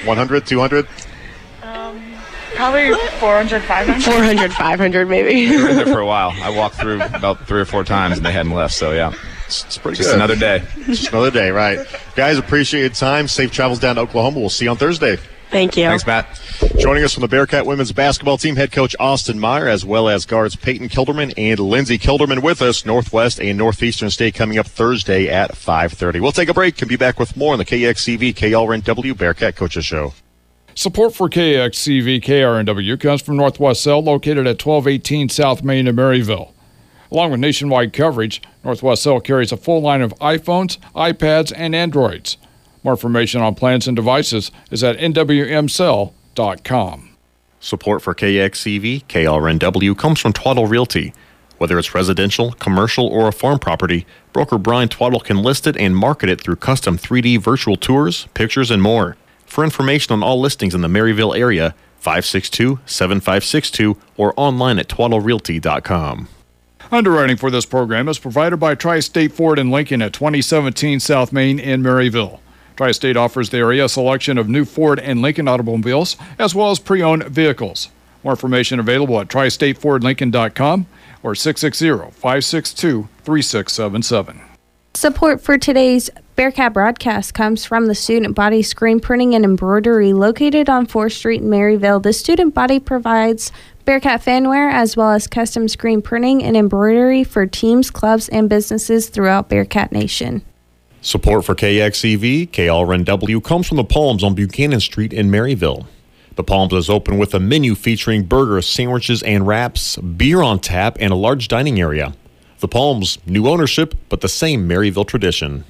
one hundred, two hundred? Um, probably four hundred, five hundred. four hundred, five hundred maybe. We were in there for a while. I walked through about three or four times, and they hadn't left, so yeah. It's, it's pretty Just good. another day. Just another day, right. Guys, appreciate your time. Safe travels down to Oklahoma. We'll see you on Thursday. Thank you. Thanks, Matt. Joining us from the Bearcat women's basketball team, head coach Austin Meyer, as well as guards Peyton Kilderman and Lindsey Kilderman with us. Northwest and Northeastern State coming up Thursday at five thirty. We'll take a break and be back with more on the K X C V K R N W Bearcat Coaches Show. Support for K X C V K R N W comes from Northwest Cell, located at twelve eighteen South Main in Maryville. Along with nationwide coverage, Northwest Cell carries a full line of iPhones, iPads, and Androids. More information on plans and devices is at N W M cell dot com. Support for K X C V K R N W comes from Twaddle Realty. Whether it's residential, commercial, or a farm property, broker Brian Twaddle can list it and market it through custom three D virtual tours, pictures, and more. For information on all listings in the Maryville area, five six two, seven five six two or online at twaddle realty dot com. Underwriting for this program is provided by Tri-State Ford and Lincoln at twenty seventeen South Main in Maryville. Tri-State offers the area a selection of new Ford and Lincoln automobiles, as well as pre-owned vehicles. More information available at tri state ford lincoln dot com or six six zero, five six two, three six seven seven. Support for today's Bearcat broadcast comes from the Student Body Screen Printing and Embroidery located on fourth Street in Maryville. The Student Body provides Bearcat fanwear as well as custom screen printing and embroidery for teams, clubs, and businesses throughout Bearcat Nation. Support for K X C V K R N W comes from the Palms on Buchanan Street in Maryville. The Palms is open with a menu featuring burgers, sandwiches, and wraps, beer on tap, and a large dining area. The Palms, new ownership, but the same Maryville tradition.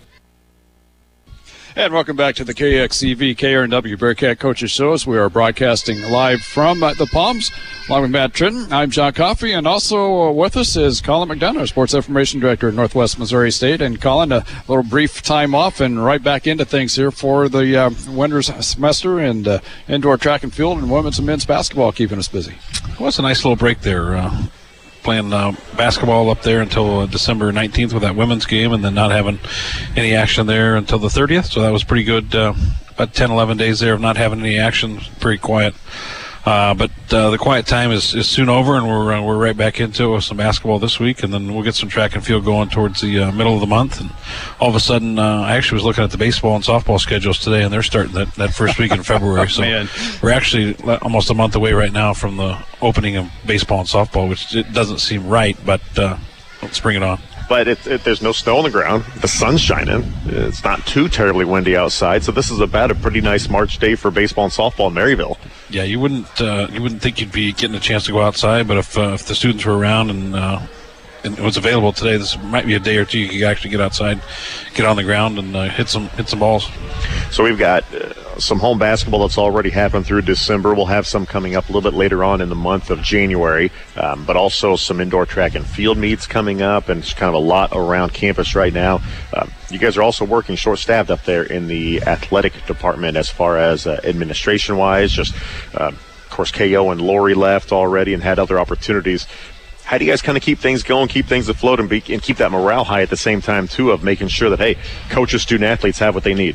And welcome back to the K X C V K R N W Bearcat Coaches Show as we are broadcasting live from uh, the Palms. Along with Matt Tritton, I'm John Coffey, and also uh, with us is Colin McDonough, Sports Information Director at Northwest Missouri State. And Colin, a little brief time off and right back into things here for the uh, winter's semester and uh, indoor track and field and women's and men's basketball keeping us busy. Well, it's a nice little break there. Uh, playing uh, basketball up there until uh, December nineteenth with that women's game, and then not having any action there until the thirtieth. So that was pretty good. Uh, about ten, eleven days there of not having any action. Pretty quiet. Uh, but uh, the quiet time is, is soon over, and we're uh, we're right back into it with some basketball this week, and then we'll get some track and field going towards the uh, middle of the month. And all of a sudden, uh, I actually was looking at the baseball and softball schedules today, and they're starting that, that first week in February. So Man. we're actually almost a month away right now from the opening of baseball and softball, which it doesn't seem right, but uh, let's bring it on. But it, it, there's no snow on the ground. The sun's shining. It's not too terribly windy outside, so this is about a pretty nice March day for baseball and softball in Maryville. Yeah, you wouldn't uh, you wouldn't think you'd be getting a chance to go outside, but if uh, if the students were around and, uh, and it was available today, this might be a day or two you could actually get outside, get on the ground, and uh, hit some hit some balls. So we've got uh, some home basketball that's already happened through December. We'll have some coming up a little bit later on in the month of January, um, but also some indoor track and field meets coming up, and it's kind of a lot around campus right now. Uh, you guys are also working short-staffed up there in the athletic department as far as uh, administration-wise. Just, uh, of course, K O and Lori left already and had other opportunities. How do you guys kind of keep things going, keep things afloat, and, be, and keep that morale high at the same time, too, of making sure that, hey, coaches, student athletes have what they need?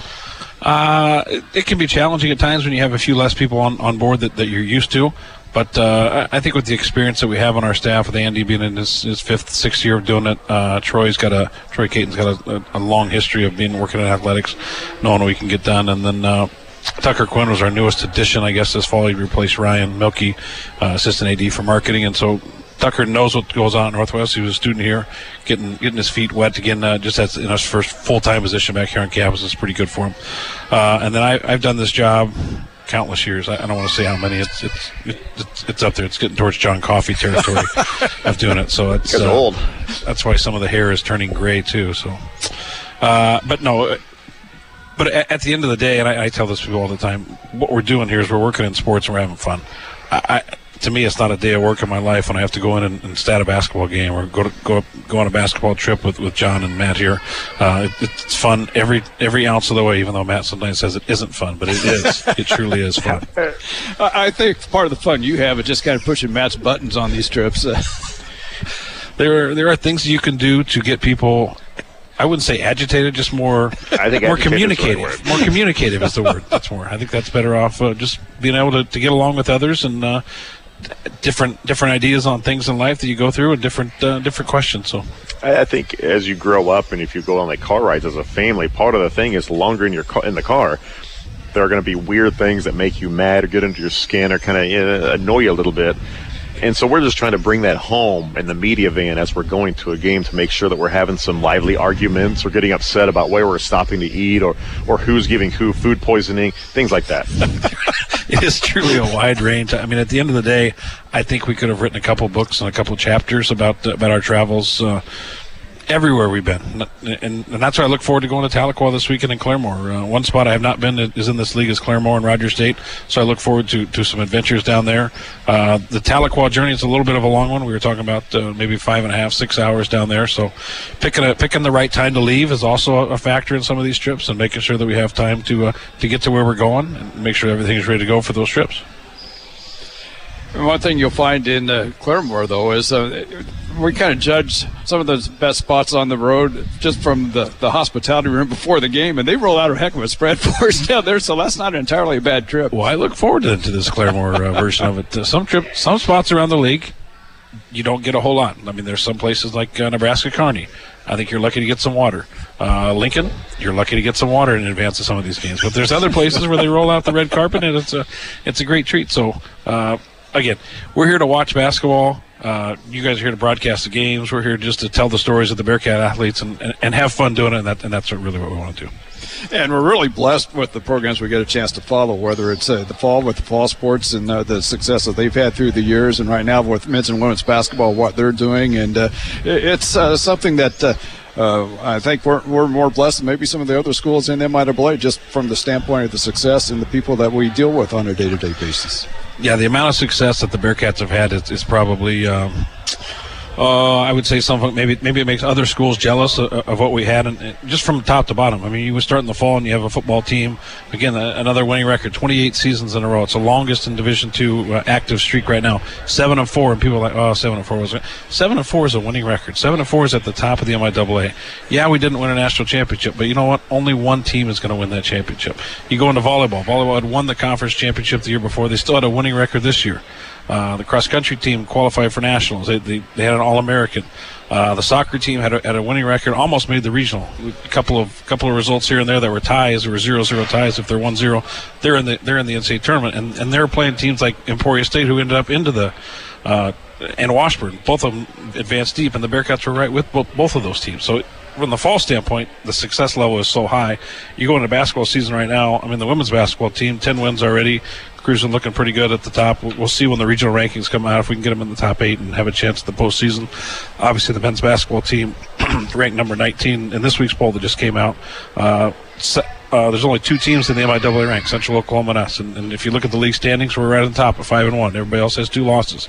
Uh, it, it can be challenging at times when you have a few less people on, on board that, that you're used to. But uh, I think with the experience that we have on our staff, with Andy being in his, his fifth, sixth year of doing it, uh, Troy's got a Troy Caton's got a, a long history of being working in athletics, knowing what we can get done, and then uh, Tucker Quinn was our newest addition, I guess, this fall. He replaced Ryan Milkey, uh, assistant A D for marketing, and so Tucker knows what goes on at Northwest. He was a student here, getting getting his feet wet again, uh, just as in his first full-time position back here on campus is pretty good for him. Uh, and then I, I've done this job countless years. I, I don't want to say how many. It's it's it's, it's up there. It's getting towards John Coffey territory of doing it. So it's uh, old. That's why some of the hair is turning gray too. So, uh, but no. But at the end of the day, and I, I tell this to people all the time, what we're doing here is we're working in sports and we're having fun. I, I, to me, it's not a day of work in my life when I have to go in and, and stat a basketball game or go to, go go on a basketball trip with, with John and Matt here. Uh, it, it's fun every every ounce of the way, even though Matt sometimes says it isn't fun, but it is. It truly is fun. I think part of the fun you have is just kind of pushing Matt's buttons on these trips. there, are, there are things you can do to get people I wouldn't say agitated, just more I think more agitated communicative. is the right word. More communicative is the word. That's more. I think that's better off uh, just being able to, to get along with others and uh, different different ideas on things in life that you go through and different uh, different questions. So I, I think as you grow up and if you go on like car rides as a family, part of the thing is the longer in your car, in the car, there are going to be weird things that make you mad or get into your skin or kind of you know, annoy you a little bit. And so we're just trying to bring that home in the media van as we're going to a game to make sure that we're having some lively arguments or getting upset about where we're stopping to eat or, or who's giving who food poisoning, things like that. It is truly a wide range. I mean, at the end of the day, I think we could have written a couple books and a couple chapters about about our travels uh, everywhere we've been. And, and that's why I look forward to going to Tahlequah this weekend in Claremore. Uh, one spot I have not been is in this league is Claremore and Rogers State, so I look forward to, to some adventures down there. Uh, the Tahlequah journey is a little bit of a long one. We were talking about uh, maybe five and a half, six hours down there, so picking a, picking the right time to leave is also a factor in some of these trips and making sure that we have time to, uh, to get to where we're going and make sure everything is ready to go for those trips. One thing you'll find in uh, Claremore, though, is uh, we kind of judge some of the best spots on the road just from the, the hospitality room before the game, and they roll out a heck of a spread for us down there, so that's not entirely a bad trip. Well, I look forward to, to this Claremore uh, version of it. Uh, some trip, some spots around the league, you don't get a whole lot. I mean, there's some places like uh, Nebraska Kearney. I think you're lucky to get some water. Uh, Lincoln, you're lucky to get some water in advance of some of these games. But there's other places where they roll out the red carpet, and it's a it's a great treat. So, uh, again, we're here to watch basketball. Uh, you guys are here to broadcast the games. We're here just to tell the stories of the Bearcat athletes and, and, and have fun doing it, and, that, and that's really what we want to do. And we're really blessed with the programs we get a chance to follow, whether it's uh, the fall with the fall sports and uh, the success that they've had through the years, and right now with men's and women's basketball, what they're doing. And uh, it's uh, something that uh, uh, I think we're, we're more blessed than maybe some of the other schools in M I A A, just from the standpoint of the success and the people that we deal with on a day-to-day basis. Yeah, the amount of success that the Bearcats have had is, is probably, um, uh, I would say, something. Maybe maybe it makes other schools jealous of, of what we had, and, and just from top to bottom. I mean, you would start in the fall, and you have a football team. Again, a, another winning record, twenty-eight seasons in a row. It's the longest in Division Two uh, active streak right now. Seven and four, and people are like, oh, seven and four was seven and four is a winning record. Seven and four is at the top of the M I A A. Yeah, we didn't win a national championship, but you know what? Only one team is going to win that championship. You go into volleyball. Volleyball had won the conference championship the year before. They still had a winning record this year. Uh, the cross-country team qualified for nationals. They, they, they had an All-American. Uh, the soccer team had a, had a winning record, almost made the regional. A couple of couple of results here and there that were ties. There were zero zero ties. If they're one zero, they're in the they're in the N C double A tournament, and and they're playing teams like Emporia State, who ended up into the uh, and Washburn. Both of them advanced deep, and the Bearcats were right with both, both of those teams. So from the fall standpoint, the success level is so high. You go into basketball season right now. I mean, the women's basketball team, ten wins already. Cruising looking pretty good at the top. We'll see when the regional rankings come out if we can get them in the top eight and have a chance at the postseason. Obviously, the men's basketball team ranked number nineteen in this week's poll that just came out. Uh, uh, there's only two teams in the M I A A rank, Central Oklahoma and us. And, and if you look at the league standings, we're right on top at five and one. Everybody else has two losses.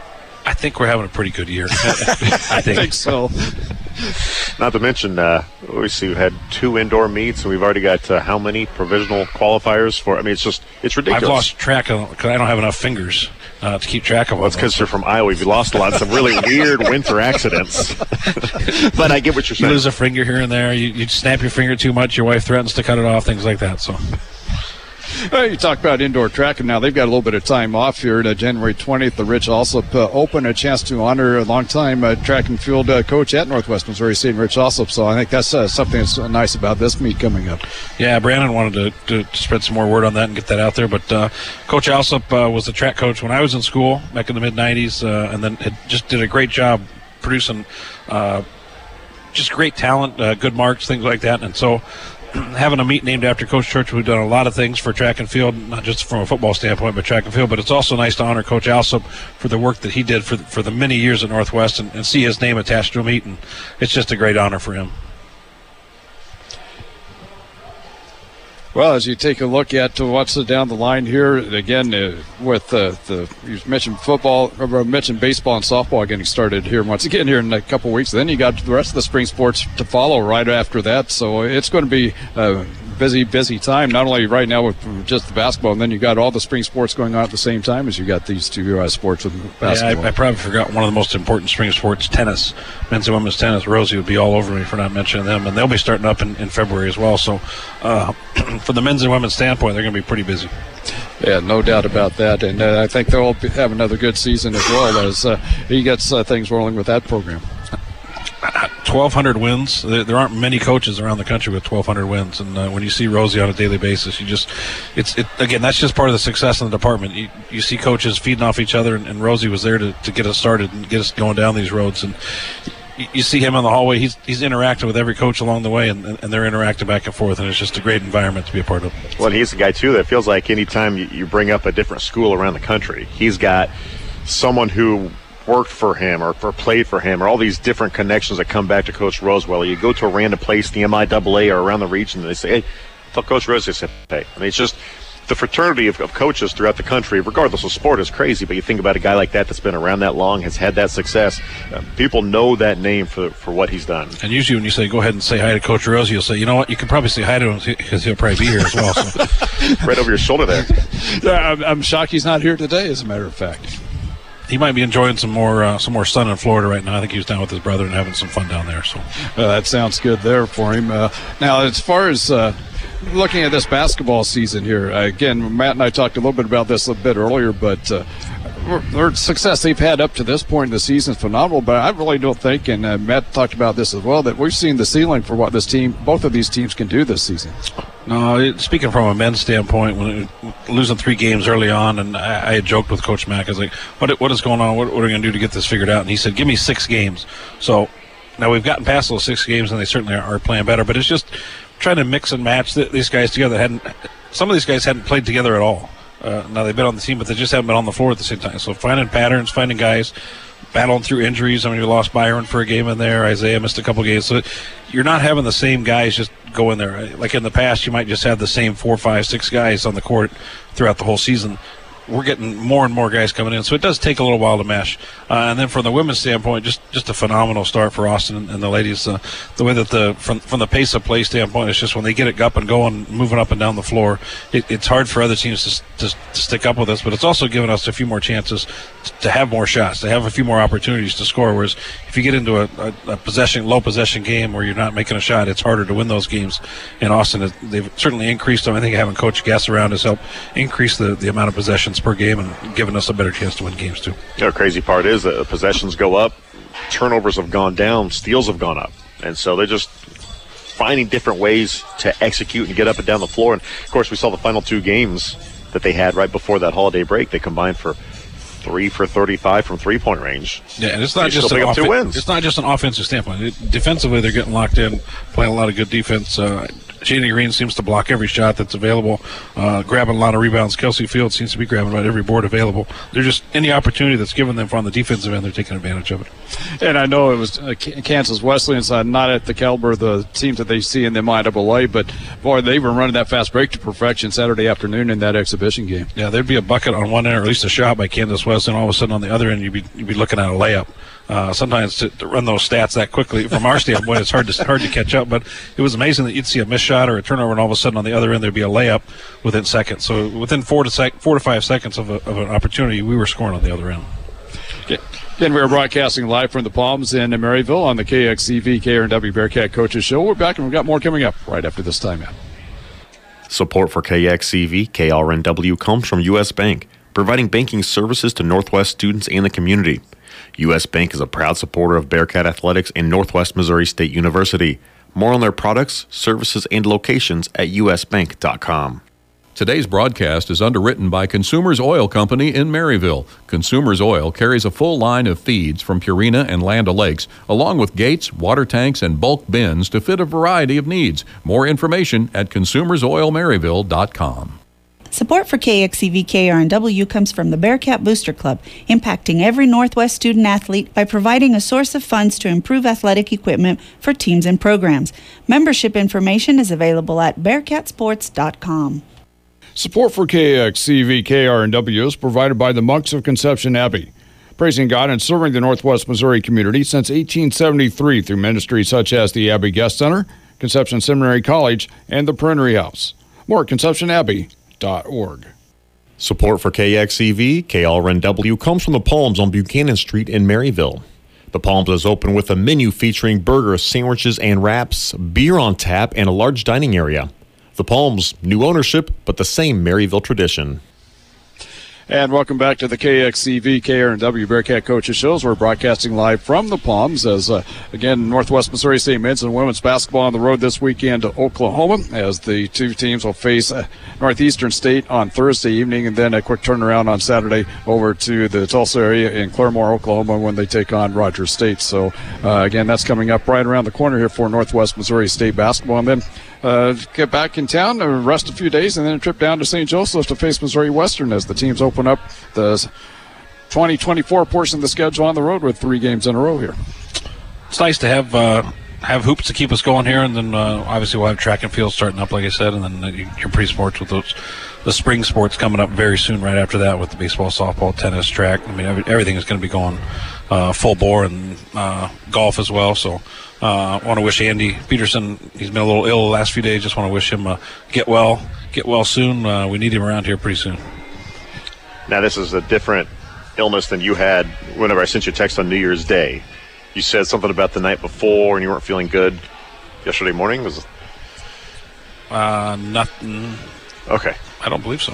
I think we're having a pretty good year. I think. I think so. Not to mention, uh, we see we've had two indoor meets, and we've already got uh, how many provisional qualifiers for? I mean, it's just it's ridiculous. I've lost track of because I don't have enough fingers uh, to keep track of. Well, it's because you're from Iowa. You've lost a lot of some really weird winter accidents. But I get what you're saying. You lose a finger here and there. You, you snap your finger too much. Your wife threatens to cut it off. Things like that. So. Well, you talk about indoor track, and now they've got a little bit of time off here. Uh, January twentieth, the Rich Alsop uh, Open, a chance to honor a longtime uh, track and field uh, coach at Northwest Missouri State, Rich Alsop. So I think that's uh, something that's nice about this meet coming up. Yeah, Brandon wanted to, to, to spread some more word on that and get that out there. But uh, Coach Alsop uh, was the track coach when I was in school back in the mid nineties, uh, and then it just did a great job producing uh, just great talent, uh, good marks, things like that. And so having a meet named after Coach Church, who's done a lot of things for track and field, not just from a football standpoint, but track and field. But it's also nice to honor Coach Alsop for the work that he did for for the many years at Northwest and, and see his name attached to a meet. And it's just a great honor for him. Well, as you take a look at what's down the line here, again, uh, with uh, the you mentioned football, or mentioned baseball and softball getting started here once again here in a couple of weeks. Then you got the rest of the spring sports to follow right after that. So it's going to be uh, busy, busy time, not only right now with just the basketball, and then you got all the spring sports going on at the same time as you got these two uh, sports with basketball. Yeah, I, I probably forgot one of the most important spring sports, tennis, men's and women's tennis. Rosie would be all over me for not mentioning them, and they'll be starting up in, in February as well. So uh, from the men's and women's standpoint, they're going to be pretty busy. Yeah, no doubt about that, and uh, I think they'll have another good season as well as uh, he gets uh, things rolling with that program. twelve hundred wins. There aren't many coaches around the country with twelve hundred wins, and uh, when you see Rosie on a daily basis, you just, it's it, again, that's just part of the success in the department. You, you see coaches feeding off each other, and, and Rosie was there to, to get us started and get us going down these roads, and you, you see him in the hallway. He's he's interacting with every coach along the way, and, and they're interacting back and forth, and it's just a great environment to be a part of. Well, he's the guy, too, that feels like anytime you, you bring up a different school around the country, he's got someone who worked for him or, or played for him, or all these different connections that come back to Coach Rosewell. You go to a random place, the M I A A or around the region, and they say, hey, tell Coach Rosewell, say, hey. I mean, it's just the fraternity of, of coaches throughout the country, regardless of sport, is crazy. But you think about a guy like that that's been around that long, has had that success. Uh, people know that name for for what he's done. And usually when you say, go ahead and say hi to Coach Rosie, you'll say, you know what, you can probably say hi to him because he'll probably be here as well. So. Right over your shoulder there. Yeah, I'm, I'm shocked he's not here today, as a matter of fact. He might be enjoying some more uh, some more sun in Florida right now. I think he was down with his brother and having some fun down there. So uh, that sounds good there for him. Uh, now, as far as uh, looking at this basketball season here, uh, again, Matt and I talked a little bit about this a bit earlier, but uh, their success they've had up to this point in the season is phenomenal. But I really don't think, and uh, Matt talked about this as well, that we've seen the ceiling for what this team, both of these teams, can do this season. No, it, speaking from a men's standpoint, when it, losing three games early on, and I, I had joked with Coach Mack, I was like, what, what is going on? What, what are we going to do to get this figured out? And he said, give me six games. So now we've gotten past those six games, and they certainly are, are playing better. But it's just trying to mix and match the, these guys together. Hadn't Some of these guys hadn't played together at all. Uh, now they've been on the team, but they just haven't been on the floor at the same time. So finding patterns, finding guys, battling through injuries. I mean, you lost Byron for a game in there. Isaiah missed a couple games. So you're not having the same guys just go in there. Like in the past, you might just have the same four, five, six guys on the court throughout the whole season. We're getting more and more guys coming in, so it does take a little while to mesh. Uh, and then from the women's standpoint, just, just a phenomenal start for Austin and, and the ladies. Uh, the way that the from from the pace of play standpoint, it's just when they get it up and going, moving up and down the floor, it, it's hard for other teams to, to, to stick up with us. But it's also given us a few more chances to, to have more shots, to have a few more opportunities to score. Whereas if you get into a, a, a possession, low possession game where you're not making a shot, it's harder to win those games. In Austin, they've certainly increased them. I think having Coach Guess around has helped increase the, the amount of possessions per game and giving us a better chance to win games too. You know, the crazy part is that possessions go up, turnovers have gone down, steals have gone up. And so they're just finding different ways to execute and get up and down the floor. And, of course, we saw the final two games that they had right before that holiday break. They combined for three for thirty-five from three-point range. Yeah, and it's not they just an off- two wins. It's not just an offensive standpoint. It, defensively, they're getting locked in, playing a lot of good defense. Uh, Janie Green seems to block every shot that's available, uh, grabbing a lot of rebounds. Kelsey Fields seems to be grabbing about every board available. They're just any opportunity that's given them on the defensive end, they're taking advantage of it. And I know it was uh, Kansas Wesleyan side, not at the caliber of the teams that they see in the M I A A, but boy, they were running that fast break to perfection Saturday afternoon in that exhibition game. Yeah, there'd be a bucket on one end, or at least a shot by Kansas Wesleyan. All of a sudden, on the other end, you'd be you'd be looking at a layup. Uh, sometimes to, to run those stats that quickly, from our standpoint, it's hard to hard to catch up. But it was amazing that you'd see a missed shot or a turnover, and all of a sudden on the other end there'd be a layup within seconds. So within four to sec- four to five seconds of, a, of an opportunity, we were scoring on the other end. Okay. Again, we are broadcasting live from the Palms in Maryville on the K X C V K R N W Bearcat Coaches Show. We're back and we've got more coming up right after this timeout. Support for K X C V K R N W comes from U S Bank, providing banking services to Northwest students and the community. U S Bank is a proud supporter of Bearcat Athletics and Northwest Missouri State University. More on their products, services, and locations at u s bank dot com. Today's broadcast is underwritten by Consumers Oil Company in Maryville. Consumers Oil carries a full line of feeds from Purina and Land O'Lakes, along with gates, water tanks, and bulk bins to fit a variety of needs. More information at consumers oil maryville dot com. Support for K X C V K R N W comes from the Bearcat Booster Club, impacting every Northwest student athlete by providing a source of funds to improve athletic equipment for teams and programs. Membership information is available at bearcat sports dot com. Support for K X C V K R N W is provided by the Monks of Conception Abbey, praising God and serving the Northwest Missouri community since eighteen seventy-three through ministries such as the Abbey Guest Center, Conception Seminary College, and the Prinnery House. More at conception abbey dot org. Support for K X E V, K L R N W comes from the Palms on Buchanan Street in Maryville. The Palms is open with a menu featuring burgers, sandwiches, and wraps, beer on tap, and a large dining area. The Palms, new ownership, but the same Maryville tradition. And welcome back to the K X C V, K R N W Bearcat Coaches Shows. We're broadcasting live from the Palms as, uh, again, Northwest Missouri State men's and women's basketball on the road this weekend to Oklahoma as the two teams will face uh, Northeastern State on Thursday evening and then a quick turnaround on Saturday over to the Tulsa area in Claremore, Oklahoma when they take on Rogers State. So, uh, again, that's coming up right around the corner here for Northwest Missouri State basketball. And then Uh, get back in town, uh, rest a few days, and then a trip down to Saint Joseph's to face Missouri Western as the teams open up the twenty twenty-four portion of the schedule on the road with three games in a row here. It's nice to have uh, have hoops to keep us going here, and then uh, obviously we'll have track and field starting up, like I said, and then uh, your pre-sports with those the spring sports coming up very soon right after that with the baseball, softball, tennis, track. I mean, every, everything is going to be going uh, full bore, and uh, golf as well, so I uh, want to wish Andy Peterson, he's been a little ill the last few days, just want to wish him uh, get well, get well soon. Uh, we need him around here pretty soon. Now, this is a different illness than you had whenever I sent you a text on New Year's Day. You said something about the night before and you weren't feeling good yesterday morning? Was uh, nothing. Okay. I don't believe so.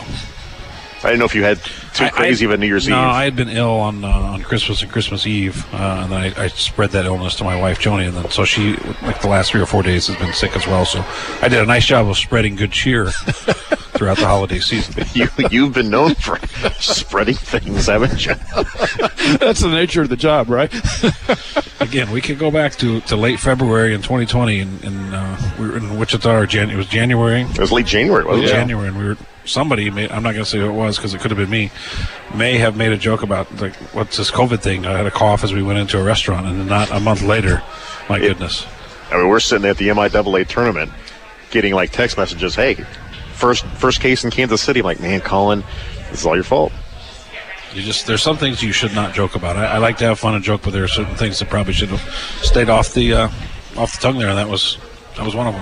I didn't know if you had too I, crazy I, of a New Year's no, Eve. No, I had been ill on uh, on Christmas and Christmas Eve, uh, and then I, I spread that illness to my wife, Joni, and then so she, like the last three or four days, has been sick as well. So I did a nice job of spreading good cheer throughout the holiday season. you, you've been known for spreading things, haven't you? That's the nature of the job, right? Again, we could go back to, to late February in twenty twenty, and, and uh, we were in Wichita, or Jan- it was January. It was late January, wasn't late it? January, and we were... Somebody made, I'm not going to say who it was because it could have been me, may have made a joke about, like, what's this COVID thing? I had a cough as we went into a restaurant, and then not a month later, my it, goodness. I mean, we're sitting at the M I A A tournament getting, like, text messages, hey, first first case in Kansas City. I'm like, man, Colin, this is all your fault. You just There's some things you should not joke about. I, I like to have fun and joke, but there are certain things that probably should have stayed off the, uh, off the tongue there, and that was, that was one of them.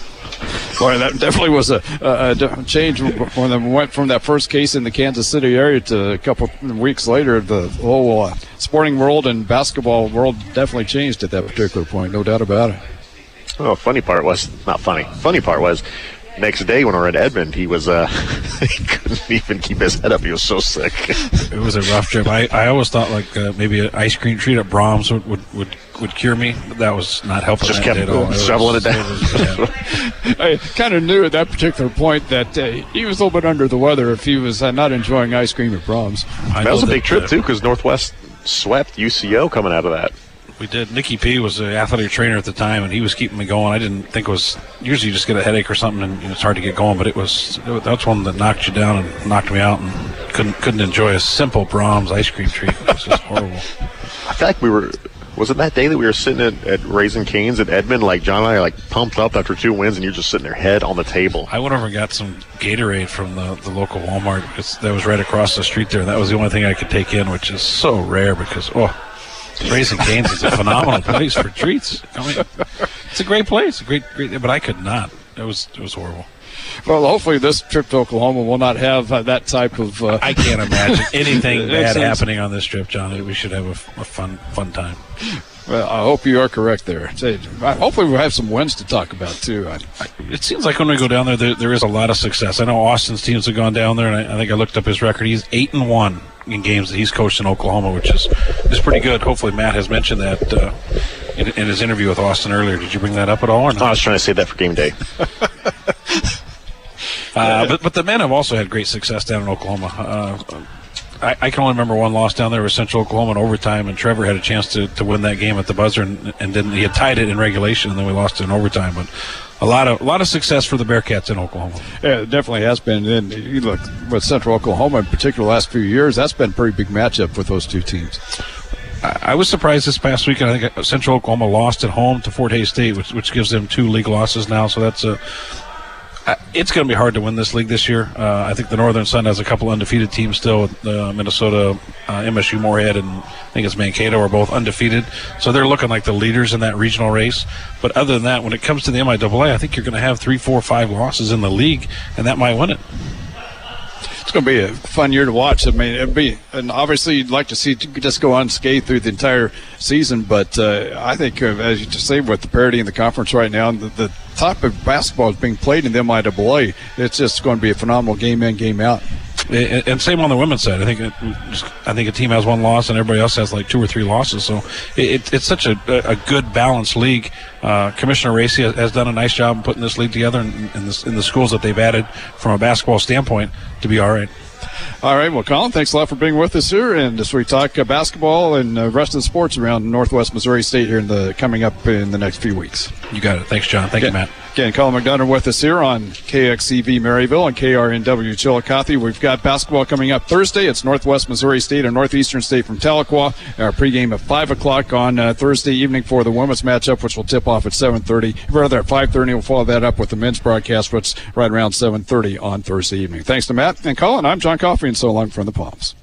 Boy, that definitely was a, a, a change when they went from that first case in the Kansas City area to a couple weeks later. The whole uh, sporting world and basketball world definitely changed at that particular point, no doubt about it. Oh, funny part was, not funny, funny part was, next day when we were in Edmond, he was, uh, he couldn't even keep his head up. He was so sick. It was a rough trip. I, I always thought like uh, maybe an ice cream treat at Brahms would, would, would, would cure me, but that was not helping. Just that kept day at all. shoveling it, it down. It was, I kind of knew at that particular point that uh, he was a little bit under the weather if he was uh, not enjoying ice cream at Brahms. That was a big that, trip, uh, too, because Northwest swept U C O coming out of that. We did. Nicky P was an athletic trainer at the time, and he was keeping me going. I didn't think it was – usually you just get a headache or something, and it's hard to get going, but it was – that's one that knocked you down and knocked me out and couldn't couldn't enjoy a simple Brahms ice cream treat. It was just horrible. I feel like we were – was it that day that we were sitting at, at Raising Cane's at Edmond? Like, John and I are, like, pumped up after two wins, and you're just sitting there head on the table. I went over and got some Gatorade from the, the local Walmart. It's, that was right across the street there, and that was the only thing I could take in, which is so rare because, oh – Raising Cane's is a phenomenal place for treats. I mean, it's a great place, a great, great, but I could not. It was, it was horrible. Well, hopefully this trip to Oklahoma will not have uh, that type of. Uh, I can't imagine anything bad happening on this trip, John. We should have a, a fun, fun time. Well, I hope you are correct there. Hopefully we'll have some wins to talk about, too. I, I, it seems like when we go down there, there, there is a lot of success. I know Austin's teams have gone down there, and I, I think I looked up his record. He's eight and one in games that he's coached in Oklahoma, which is, is pretty good. Hopefully Matt has mentioned that uh, in, in his interview with Austin earlier. Did you bring that up at all or not? I was trying to save that for game day. uh, but, but the men have also had great success down in Oklahoma. Uh, I, I can only remember one loss down there with Central Oklahoma in overtime, and Trevor had a chance to, to win that game at the buzzer, and, and then he had tied it in regulation, and then we lost it in overtime. But a lot of a lot of success for the Bearcats in Oklahoma. Yeah, it definitely has been. And you look with Central Oklahoma in particular, the last few years, that's been a pretty big matchup with those two teams. I, I was surprised this past weekend. I think Central Oklahoma lost at home to Fort Hays State, which which gives them two league losses now. So that's a Uh, it's going to be hard to win this league this year. Uh, I think the Northern Sun has a couple undefeated teams still. Uh, Minnesota, uh, M S U Moorhead, and I think it's Mankato are both undefeated. So they're looking like the leaders in that regional race. But other than that, when it comes to the M I A A, I think you're going to have three, four, five losses in the league, and that might win it. It's going to be a fun year to watch. I mean, it'd be, and obviously you'd like to see it just go unscathed through the entire season. But uh, I think, uh, as you just say, with the parity in the conference right now, the, the type of basketball is being played in the M I A A, it's just going to be a phenomenal game in, game out. And, and same on the women's side. I think it, I think a team has one loss and everybody else has like two or three losses. So it, it's such a, a good balanced league. Uh, Commissioner Racy has, has done a nice job in putting this league together in, in, this, in the schools that they've added from a basketball standpoint to be all right. All right, well, Colin, thanks a lot for being with us here, and as we talk uh, basketball and the uh, rest of the sports around Northwest Missouri State here in the coming up in the next few weeks. You got it. Thanks, John. Thank again, you, Matt. Again, Colin McDonough with us here on K X C V Maryville and K R N W Chillicothe. We've got basketball coming up Thursday. It's Northwest Missouri State and Northeastern State from Tahlequah. Our pregame at five o'clock on uh, Thursday evening for the women's matchup, which will tip off at seven thirty. Rather, at five thirty, we'll follow that up with the men's broadcast, which is right around seven thirty on Thursday evening. Thanks to Matt and Colin. I'm John Coffey, and so long from the Palms.